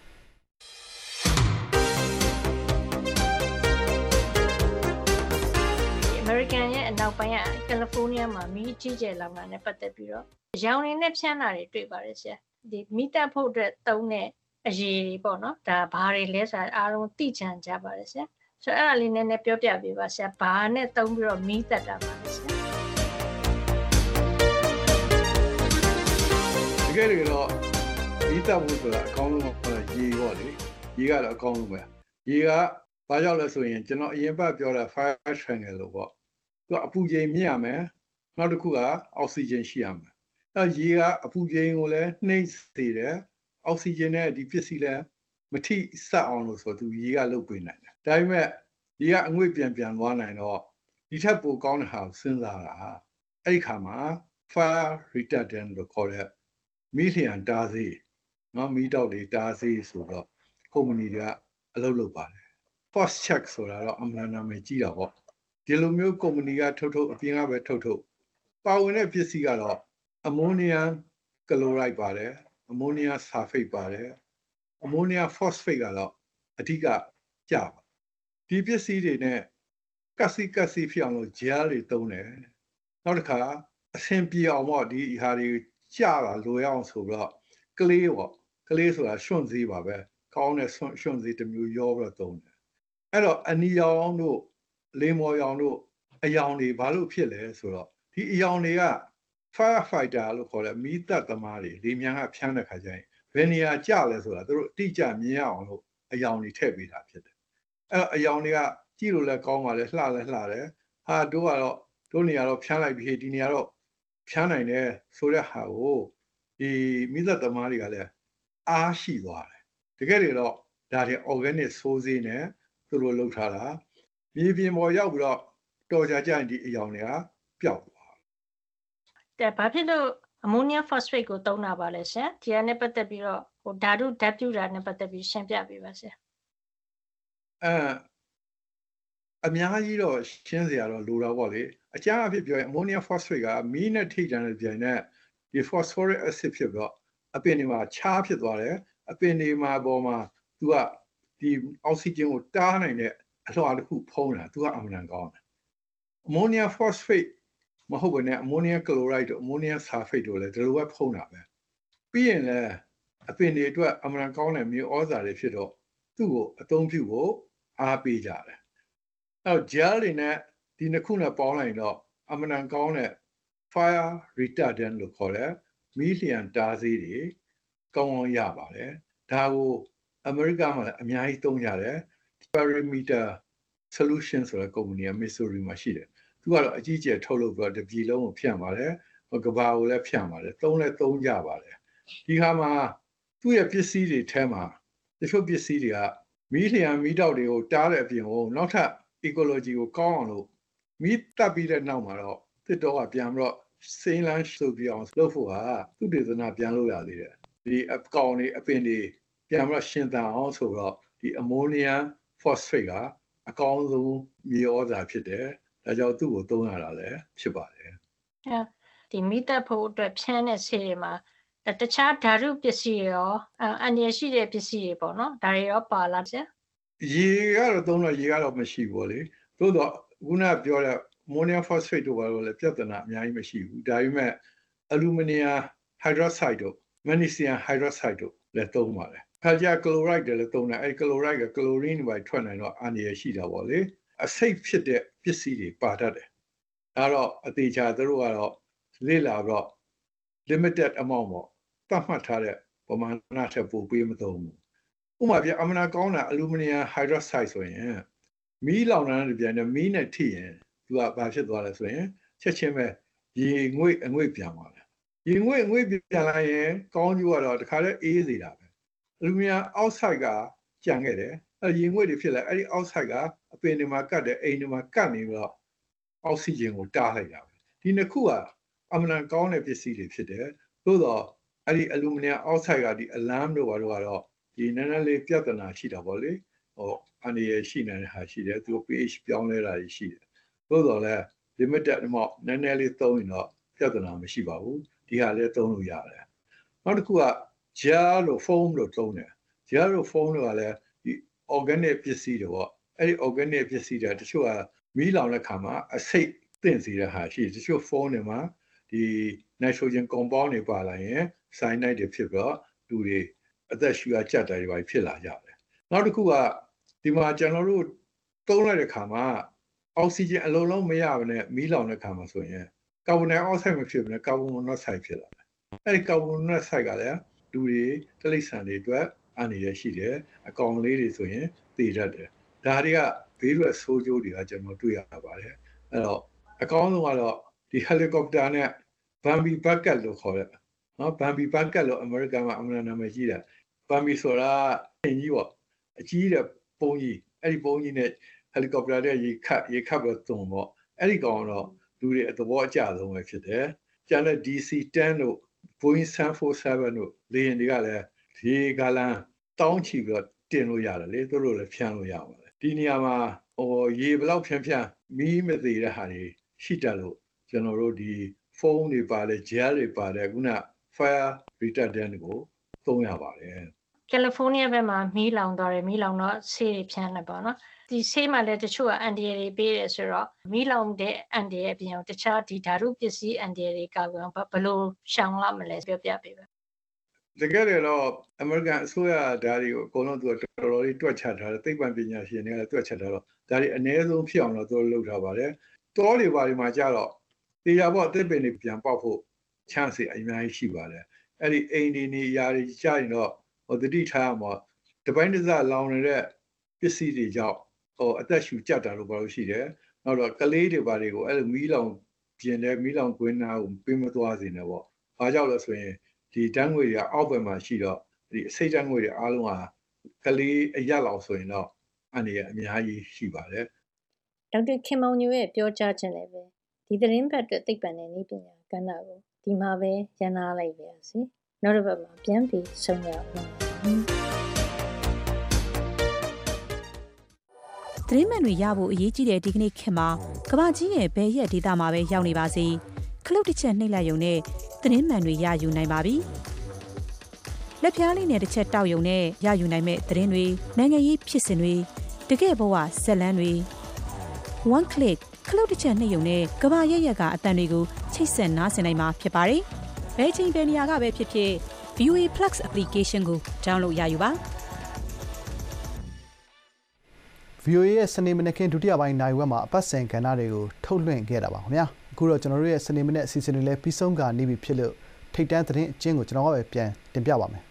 American ရဲ့အနောက်ပိုင်းက California မှာမီးကြီးကျယ်လောင်တာနဲ့ပတ်သက်ပြီးတော့ရောင်ရင်းနဲ့ဖြန်းတာတွေတွေ့ပါတယ်ဆရာဒီမီးတက်ဖို့အတွက်သုံးတဲ့အရေးတွေပေါ့နော်ဒါဘာတွေလဲဆိုတာအားလုံးသိချင်ကြပါတယ်ဆရာဆိုတော့အဲ့ဒါလေးနည်းနည်းပြောပြပေးပါဆရာဘာနဲ့သုံးပြီးတော့မီးတက်တာပါလဲဆရာတကယ်တော့မီးတက်ဖို့ဆိုတာအကောင်းဆုံးကရေပေါ့လေရေကတော့အကောင်းဆုံးပဲရေကဘာကြောင့်လဲဆိုရင်ကျွန်တော်အရင်ပတ်ပြောတာ fire triangle လို့ပေါ့သူကအပူချိန်မြင့်ရမယ်နောက်တစ်ခုကအောက်ဆီဂျင်ရှိရမယ်အဲရေကအပူချိန်ကိုလည်းနှိမ့်စေတယ်အောက်ဆီဂျင်နဲ့ဒီပစ္စည်းလည်းမထိစက်အောင်လို့ဆိုသူရေကလုတ်ပေးနိုင်တယ်ဒါပေမဲ့ရေကအငွေ့ပြန်ပြန်သွားနိုင်တော့ဒီထက်ပိုကောင်းတဲ့ဟာကိုစဉ်းစားတာအဲ့ဒီခါမှာ fire retardant လို့ခေါ်တဲ့မီးလျှံတားစေးနော်မီးတောက်တွေတားစေးဆိုတော့ကုမ္ပဏီတွေကအလုပ်လုပ်ပါတယ်First check ဆိုတာတော့အမှန်နာမည်ကြီးတာပေါ့ဒီလိုမျိုးကုမ္ပဏီကထုတ်ထုတ်အပြင်ကပဲထုတ်ထုတ်ပါဝင်တဲ့ပစ္စည်းကတော့အမိုနီယမ်ကလိုရိုက်ပါတယ်အမိုနီယမ်ဆာဖိတ်ပါတယ်အမိုနီယမ်ဖော့စဖိတ်ကတော့အဓိကကျပါဒီပစ္စည်းတွေနဲ့ကက်စီကက်စီဖြစ်အောင်လို့ဂျယ်တွေသုံးတယ်နောက်တစ်ခါအဆင်ပြေအောင်ပေါ့ဒီဟာတွေကျတာလိုရအောင်ဆိုတော့ကလေးပေါ့ကလေးဆိုတာရွှွန့်စည်းပါပဲကောင်းတဲ့ရွှွန့်ရွှွန့်စည်းတစ်မျိုးရောပြီးတော့သုံးတယ်အဲ့တော့အနီရောင်တို့လေမော်ရောင်တို့အယောင်တွေဘာလို့ဖြစ်လဲဆိုတော့ဒီအယောင်တွေက firefighter လို့ခေါ်တဲ့မီးသတ်သမားတွေလေမြန်ကဖြန်းတဲ့ခါကျရင်ဘယ်နေရာကျလဲဆိုတာသူတို့အတိအကျမြင်အောင်လို့အယောင်တွေထည့်ပေးတာဖြစ်တယ်အဲ့တော့အယောင်တွေကကြည့်လို့လည်းကောင်းပါလေလှလည်းလှတယ်ဟာတို့ကတော့တို့နေရာတော့ဖြန်းလိုက်ပြီဒီနေရာတော့ဖြန်းနိုင်တယ်ဆိုတဲ့ဟာကိုဒီမီးသတ်သမားတွေကလည်းအားရှိသွားတယ်တကယ်တော့ဒါတွေ organic ဆိုးစေးနဲ့သူတို့လှုပ်ထားတာမြေပြင်ပေါ်ရောက်ပြီးတော့တော်ကြကြရင်ဒီအယောင်တွေကပျောက်သွားတယ်။ဘာဖြစ်လို့ ammonium phosphate ကိုသုံးတာပါလဲဆရာ။ဒီကနေ့ပတ်သက်ပြီးတော့ဟိုဓာတုဓာတ်ပြုတာနဲ့ပတ်သက်ပြီးရှင်းပြပေးပါဆရာ။အဲအများကြီးတော့ရှင်းစရာတော့လိုတာပေါ့လေ။အကြမ်းအဖြစ်ပြောရင် ammonium phosphate ကမီးနဲ့ထိကြတဲ့ပြိုင်နဲ့ဒီ phosphoric acid ဖြစ်ပြီးတော့အပင်တွေမှာချားဖြစ်သွားတယ်။အပင်တွေမှာပေါ်မှာသူကဒီအောက်ဆီဂျင်ကိုတားနိုင်တဲ့အလွှာတစ်ခုဖုံးတာသူကအမှန်တန်ကောင်းတယ်အမိုနီယမ်ဖော့စဖိတ်မဟုတ်ဘဲနဲ့အမိုနီယမ်ကလိုရိုက်တို့အမိုနီယမ်ဆာဖိတ်တို့လည်းဒီလိုပဲဖုံးတာပဲပြီးရင်လည်းအပင်တွေအတွက်အမှန်တန်ကောင်းတဲ့မြေဩဇာတွေဖြစ်တော့သူ့ကိုအသုံးပြုဖို့အားပေးကြတယ်အဲတော့ gel တွေနဲ့ဒီနှစ်ခုနဲ့ပေါင်းလိုက်တော့အမှန်တန်ကောင်းတဲ့ fire retardant လို့ခေါ်တဲ့မီးလျှံတားဆေးတွေကောင်းကောင်းရပါတယ်ဒါကိုအမေရိကမှာလည်းအများကြီးသုံးကြတယ် Perimeter Solution ဆိုတဲ့ကုမ္ပဏီက Missouri မှာရှိတယ်သူကတော့အကြီးကျယ်ထုတ်လုပ်ပြီးတော့တပြည်လုံးကိုဖြန့်ပါတယ်ကဘာကိုလည်းဖြန့်ပါတယ်သုံးလည်းသုံးကြပါတယ်ဒီခါမှာသူ့ရဲ့ပစ္စည်းတွေထဲမှာတချို့ပစ္စည်းတွေကမီးလျှံမီးတောက်တွေကိုတားတဲ့အပြင်ကိုနောက်ထပ် ecology ကိုကောင်းအောင်လို့မီးတပ်ပြီးတဲ့နောက်မှာတော့တစ်တော့ကပြန်ပြီးတော့စိမ်းလန်းဆိုပြီးအောင်လုပ်ဖို့ဟာသူတေသနာပြန်လုပ်ရသေးတယ်ဒီအကောင်တွေအပင်တွေပြန်ပြီးတော့ရှင်းသန်အောင်ဆိုတော့ဒီအမိုနီယမ်ဖော့စဖိတ်ကအကောင်းဆုံးမြေဩဇာဖြစ်တယ်ဒါကြောင့်သူ့ကိုသုံးရတာလည်းဖြစ်ပါတယ်ဒီမီးတပ်ဖို့အတွက်ဖြန်းတဲ့ဆေးတွေမှာတခြားဓာတုပစ္စည်းတွေရောအန္တရာယ်ရှိတဲ့ပစ္စည်းတွေပေါ့နော်ဒါတွေရောပါလားဗျာရေကတော့သုံးတော့ရေကတော့မရှိဘူးလေသို့တော့ခုနပြောတဲ့ ammonium phosphate တို့ဘာလို့လဲပြဿနာအများကြီးမရှိဘူးဒါပေမဲ့ aluminum hydroxide တို့ magnesium hydroxide တို့လည်းသုံးပါတယ်ခါကြကလိုရိုက်တယ်လည်းသုံးတယ်အဲဒီကလိုရိုက်ကကလိုရင်းတွေထွက်နိုင်တော့အန္တရာယ်ရှိတာပေါ့လေအဆိပ်ဖြစ်တဲ့ပစ္စည်းတွေပါတတ်တယ်အဲ့တော့အသေးချာသူတို့ကတော့လေ့လာတော့ limited amount ပေါ့သတ်မှတ်ထားတဲ့ပမာဏထက်ပိုပေးမသုံးဘူးဥပမာပြအမနာကောင်းတာအလူမီနီယမ်ဟိုက်ဒရိုဆိုက်ဆိုရင်မီးလောင်တဲ့ပြန်နဲ့မီးနဲ့ထိရင်သူကဘာဖြစ်သွားလဲဆိုရင်ချက်ချင်းပဲရေငွေ့အငွေ့ပြန်သွားတယ်ရေငွေ့အငွေ့ပြန်လာရင်ကောင်းကျိုးကတော့တခါတည်းအေးစေတာပဲအလူမီနီယမ်အောက်ဆိုက်ကကြံခဲ့တယ်အဲရေငွေ့တွေဖြစ်လာအဲ့ဒီအောက်ဆိုက်ကအပင်တွေမှာကတ်တယ်အိမ်တွေမှာကတ်နေပြီးတော့အောက်ဆီဂျင်ကိုတားလိုက်တာပဲဒီနှစ်ခုကအမှန်တန်ကောင်းတဲ့ပစ္စည်းတွေဖြစ်တယ်သို့တော့အဲ့ဒီအလူမီနီယမ်အောက်ဆိုက်ကဒီအလမ်တို့ဘာတို့ကတော့ဒီနည်းနည်းလေးပြဿနာရှိတာပေါ့လေဟိုအနေရရှိနေတဲ့ဟာရှိတယ်သူ pH ပြောင်းလဲတာရှိတယ်သို့တော်လည်း limited amount နည်းနည်းလေးသုံးရင်တော့ပြဿနာမရှိပါဘူးဒီဟာလည်းသုံးလို့ရတယ်နောက်တစ်ခုက gel လို့ foam လို့သုံးတယ် gel လို့ foam လို့ကလည်းဒီ organic ပစ္စည်းတွေပေါ့အဲ့ဒီ organic ပစ္စည်းတွေတချို့ကမီးလောင်တဲ့ခါမှာအဆိပ်သင့်စေတဲ့ဟာရှိတယ်တချို့ foam တွေမှာဒီ nitrogen compound တွေပါလာရင် cyanide တွေဖြစ်ပြီးတော့လူတွေအသက်ရှူရကြက်တာတွေပါဖြစ်လာကြတယ်နောက်တစ်ခုကဒီမှာကျွန်တော်တို့သုံးလိုက်တဲ့ခါမှာအောက်ဆီဂျင်အလုံးလုံးမရဘဲနဲ့မီးလောင်တဲ့ခါမှာဆိုရင်ကာဗွန်ဒိုင်အောက်ဆိုက်မဖြစ်ဘဲနဲ့ကာဗွန်မိုနိုဆိုက်ဖြစ်လာတယ်အဲဒီကာဗွန်မိုနိုဆိုက်ကလည်းလူတွေတိရစ္ဆာန်တွေအတွက်အန္တရာယ်ရှိတယ်အကောင်လေးတွေဆိုရင်သေတတ်တယ်ဒါတွေကဘေးရွက်ဆိုးကျိုးတွေကကျွန်တော်တွေ့ရပါတယ်အဲ့တော့အကောင်းဆုံးကတော့ဒီဟယ်လီကော်ပတာနဲ့ဘမ်ဘီဘက်ကတ်လို့ခေါ်တဲ့နော်ဘမ်ဘီဘက်ကတ်လို့အမေရိကန်မှာအမှန်နာမည်ကြီးတယ်ဘမ်ဘီဆိုတာအင်ကြီးပေါ့အကြီးတဲ့ပုံကြီးအဲ့ဒီပုံကြီးနဲ့ဟယ်လီကော်ပတာတဲ့ရေခတ်ရေခတ်ပြီးသွန်ပေါ့အဲ့ဒီကောင်တော့လူတွေအသဘောအကျဆုံးပဲဖြစ်တယ်ကျန်တဲ့ D C 10တို့ Boeing seven forty-sevenတို့လေယာဉ်တွေကလည်းရေဂါလန်တောင်းချီပြီးတော့တင်လို့ရတယ်လေသူတို့လည်းဖြန်းလို့ရပါတယ်ဒီနေရာမှာဟိုရေဘလောက်ဖြန်းဖြန်းမီးမသေးတဲ့ဟာတွေရှိတတ်လို့ကျွန်တော်တို့ဒီဖုန်းတွေပါတယ် gel တွေပါတယ်ခုန fire retardant ကိုသုံးရပါတယ်ကယ်လီဖိုးနီးယားဘက်မှာမီးလောင်သွားတယ်မီးလောင်တော့ဆေးတွေဖြန်းနေပါတော့ဒီဆေးမှာလည်းတချို့ကအန်တီရယ်တွေပေးတယ်ဆိုတော့မီးလောင်တဲ့အန်တီရယ်အပြင်တခြားဒီဓာတုပစ္စည်းအန်တီရယ်တွေကဘယ်လိုရှောင်ရမလဲပြောပြပေးပါတကယ်တော့အမေရိကန်အစိုးရဓာတ်တွေကိုအကုန်လုံးသူကတော်တော်လေးတွက်ချက်ထားတယ်သိပ္ပံပညာရှင်တွေကလည်းတွက်ချက်ထားတော့ဒါတွေအနည်းဆုံးဖြစ်အောင်တော့သူတို့လုပ်ထားပါတယ်တောတွေဘာတွေမှာကြတော့တေချာပေါ့အသစ်ပင်တွေပြန်ပေါက်ဖို့ချမ်းစီအများကြီးရှိပါတယ်အဲ့ဒီအိမ်ဒီနေရာတွေကြာရင်တော့ဟိုတတိထားမှာတပိုင်းတစ်စလောင်နေတဲ့ပစ္စည်းတွေကြောင့်ဟိုအသက်ရှူကြက်တာလို့ပြောလို့ရှိတယ်နောက်တော့ကလေးတွေဘာတွေကိုအဲ့လိုမီးလောင်ပြင်းတဲ့မီးလောင်ကွင်းနာကိုပေးမသွားစေနဲ့ပေါ့ဘာကြောင့်လဲဆိုရင်ဒီတန်းငွေတွေကအောက်ဘက်မှာရှိတော့ဒီအစိတ်တန်းငွေတွေအားလုံးဟာကလေးအရက်လောက်ဆိုရင်တော့အနေနဲ့အများကြီးရှိပါတယ်ဒေါက်တာခင်မောင်ညိုရဲ့ပြောကြားခြင်းလည်းပဲဒီသတင်းပတ်အတွက်သိပ္ပံနဲ့နည်းပညာကဏ္ဍကိုဒီမှာပဲရန်နာလိုက်ပါရစေနောက်တစ်ပတ်မှာပြန်ပြီးဆုံရအောင်သတင်းမှန်တွေရဖို့အရေးကြီးတဲ့ဒီကနေ့ခေတ်မှာကမ္ဘာကြီးရဲ့ဘယ်ရက်ဒေသမှာပဲရောက်နေပါစေခလုတ်တစ်ချက်နှိပ်လိုက်ရုံနဲ့သတင်းမှန်တွေရယူနိုင်ပါပြီလက်ဖြားလေးနဲ့တစ်ချက်တောက်ရုံနဲ့ရယူနိုင်မဲ့သတင်းတွေနိုင်ငံရေးဖြစ်စဉ်တွေတကယ့်ဘဝဇာတ်လမ်းတွေ one click ခလုတ်တစ်ချက်နှိပ်ရုံနဲ့ကမ္ဘာရက်ရက်ကအတန်တွေကိုချိတ်ဆက်နားဆင်နိုင်မှာဖြစ်ပါတယ်ဘယ်ချိန်ဘယ်နေရာကပဲဖြစ်ဖြစ် ဗီ အို အေ Plus application ကို download ရယူပါဗီ အို အေ ရဲ့စနေမနက်ခင်းဒုတိယပိုင်းနိုင်ဝက်မှာအပတ်စဉ်ကဏ္ဍတွေကိုထုတ်လွှင့်ခဲ့တာပါခင်ဗျာအခုတော့ကျွန်တော်တို့ရဲ့စနေမနက်အစီအစဉ်တွေလည်းပြီးဆုံးကနေပြီဖြစ်လို့ထိတ်တန်းသတင်းအကျဉ်းကိုကျွန်တော်ကပဲပြန်တင်ပြပါမယ်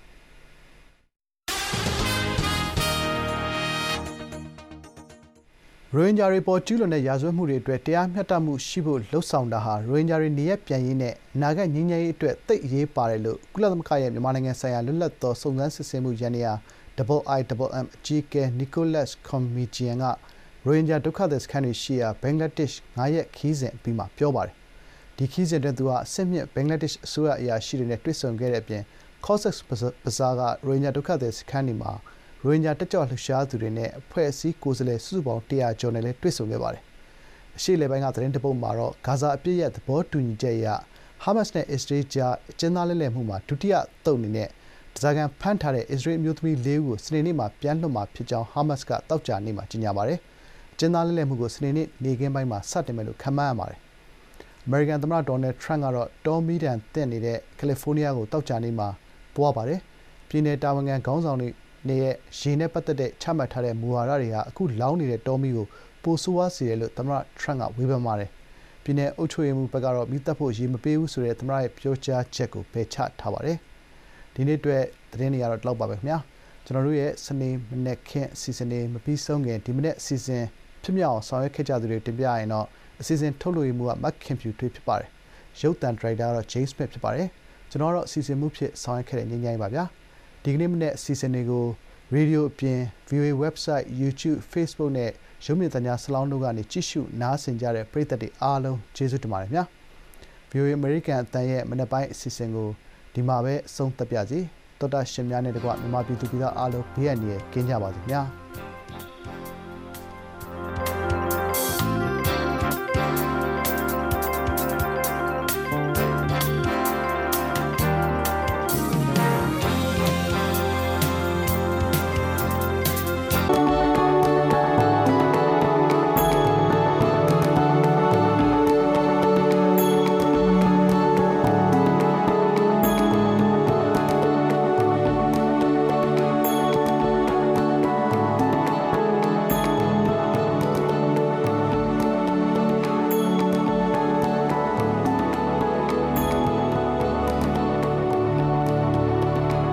ရိုဟင်ဂျာတွေပေါ်ကျူးလွန်တဲ့ရာဇဝတ်မှုတွေအတွက်တရားမျှတမှုရှိဖို့လှုံ့ဆော်တာဟာရိုဟင်ဂျာတွေနေရပြန်ရေးနဲ့အနာဂတ်ငြိမ်းချမ်းရေးအတွက်သိပ်အရေးပါတယ်လို့ကုလသမဂ္ဂရဲ့မြန်မာနိုင်ငံဆိုင်ရာလွတ်လပ်သောစုံစမ်းစစ်ဆေးမှုယန္တရား Double I M M အကြီးအကဲ Nicholas Koumjian ကရိုဟင်ဂျာဒုက္ခသည်စခန်းတွေရှိရာဘင်္ဂလားဒေ့ရှ်ငါးရက်ခီးစဉ်အပြီးမှာပြောပါတယ်ဒီခီးစဉ်တွင်သူကအစစ်မြစ်ဘင်္ဂလားဒေ့ရှ်အစိုးရအရာရှိတွေနဲ့တွေ့ဆုံခဲ့တဲ့အပြင် Cox's Bazar ကရိုဟင်ဂျာဒုက္ခသည်စခန်းတွေမှာရိုဟင်ဂျာတက်ကြွလှုပ်ရှားသူတွေနဲ့အဖွဲ့အစည်းကိုယ်စားလှယ်စုစုပေါင်းတစ်ရာကျော်နဲ့လည်းတွေ့ဆုံခဲ့ပါတယ်။အရှေ့လေပိုင်းကသတင်းတပုတ်မှာတော့ဂါဇာအပြစ်ရဲ့သဘောတူညီချက်အရဟာမတ်စ်နဲ့အစ္စရေးကြားအကျဉ်းသားလဲလှယ်မှုမှာဒုတိယသုတ်အနေနဲ့တစားကန်ဖမ်းထားတဲ့အစ္စရေးအမျိုးသမီးလေးဦးကိုစနေနေ့မှာပြန်လွှတ်မှာဖြစ်ကြောင်းဟာမတ်စ်ကတောက်ကြနေ့မှာကြေညာပါတယ်။အကျဉ်းသားလဲလှယ်မှုကိုစနေနေ့နေ့ခင်းပိုင်းမှာစတင်မယ်လို့ခန့်မှန်းရပါတယ်။ အမေရိကန်သမ္မတဒေါ်နယ်ထရန့်ကတော့တောမီဒန်တက်နေတဲ့ကယ်လီဖိုးနီးယားကိုတောက်ကြနေ့မှာပွားပါတယ်။ပြည်내တာဝန်ခံခေါင်းဆောင်တွေနေရဲ့ရေနဲ့ပတ်သက်တဲ့ချမှတ်ထားတဲ့မူဝါဒတွေဟာအခုလောင်းနေတဲ့တောမီကိုပိုဆိုးဝါးစေတယ်လို့သမ္မတထရန့်ကဝေဖန်ပါတယ်။ပြည်내အုပ်ချုပ်ရေးမှူးဘက်ကတော့မိသက်ဖို့ရေမပေးဘူးဆိုတဲ့သမ္မတရဲ့ပြောကြားချက်ကိုပယ်ချထားပါတယ်ဒီနေ့အတွက်သတင်းတွေကတော့ဒီလောက်ပါပဲခင်ဗျာကျွန်တော်တို့ရဲ့စနေမနေ့ခင်းအစီအစဉ်တွေမပြီးဆုံးခင်ဒီမနေ့အစီအစဉ်ဖြစ်မြောက်အောင်ဆောင်ရွက်ခဲ့ကြသူတွေတင်ပြရင်တော့အစီအစဉ်ထုတ်လွှင့်မှုကမက်ခင်ဖြူထွေးဖြစ်ပါတယ်ရုပ်သံဒရိုက်တာကတော့ James Smith ဖြစ်ပါတယ်ကျွန်တော်တော့အစီအစဉ်မှုဖြစ်ဆောင်ရွက်ခဲ့တဲ့ညဉ့်ညိုင်းပါဗျာဒီကနေ့မနေ့အစီအစဉ်တွေကိုရေဒီယိုအပြင် ဗီအိုအေ website YouTube Facebook နဲ့ရုပ်မြင်သံကြားဆလောင်းတို့ကနေကြည့်ရှုနားဆင်ကြတဲ့ပရိသတ်တွေအားလုံးကျေးဇူးတင်ပါတယ်ခင်ဗျာ ဗီအိုအေ American အသံရဲ့မနေ့ပိုင်းအစီအစဉ်ကိုဒီမှာပဲအဆုံးသတ်ပြစီတော်တာရှင်များနဲ့တကွမြန်မာပြည်သူပြည်သားအားလုံးဘေးအန္တရာယ်ကင်းကြပါစေခင်ဗျာ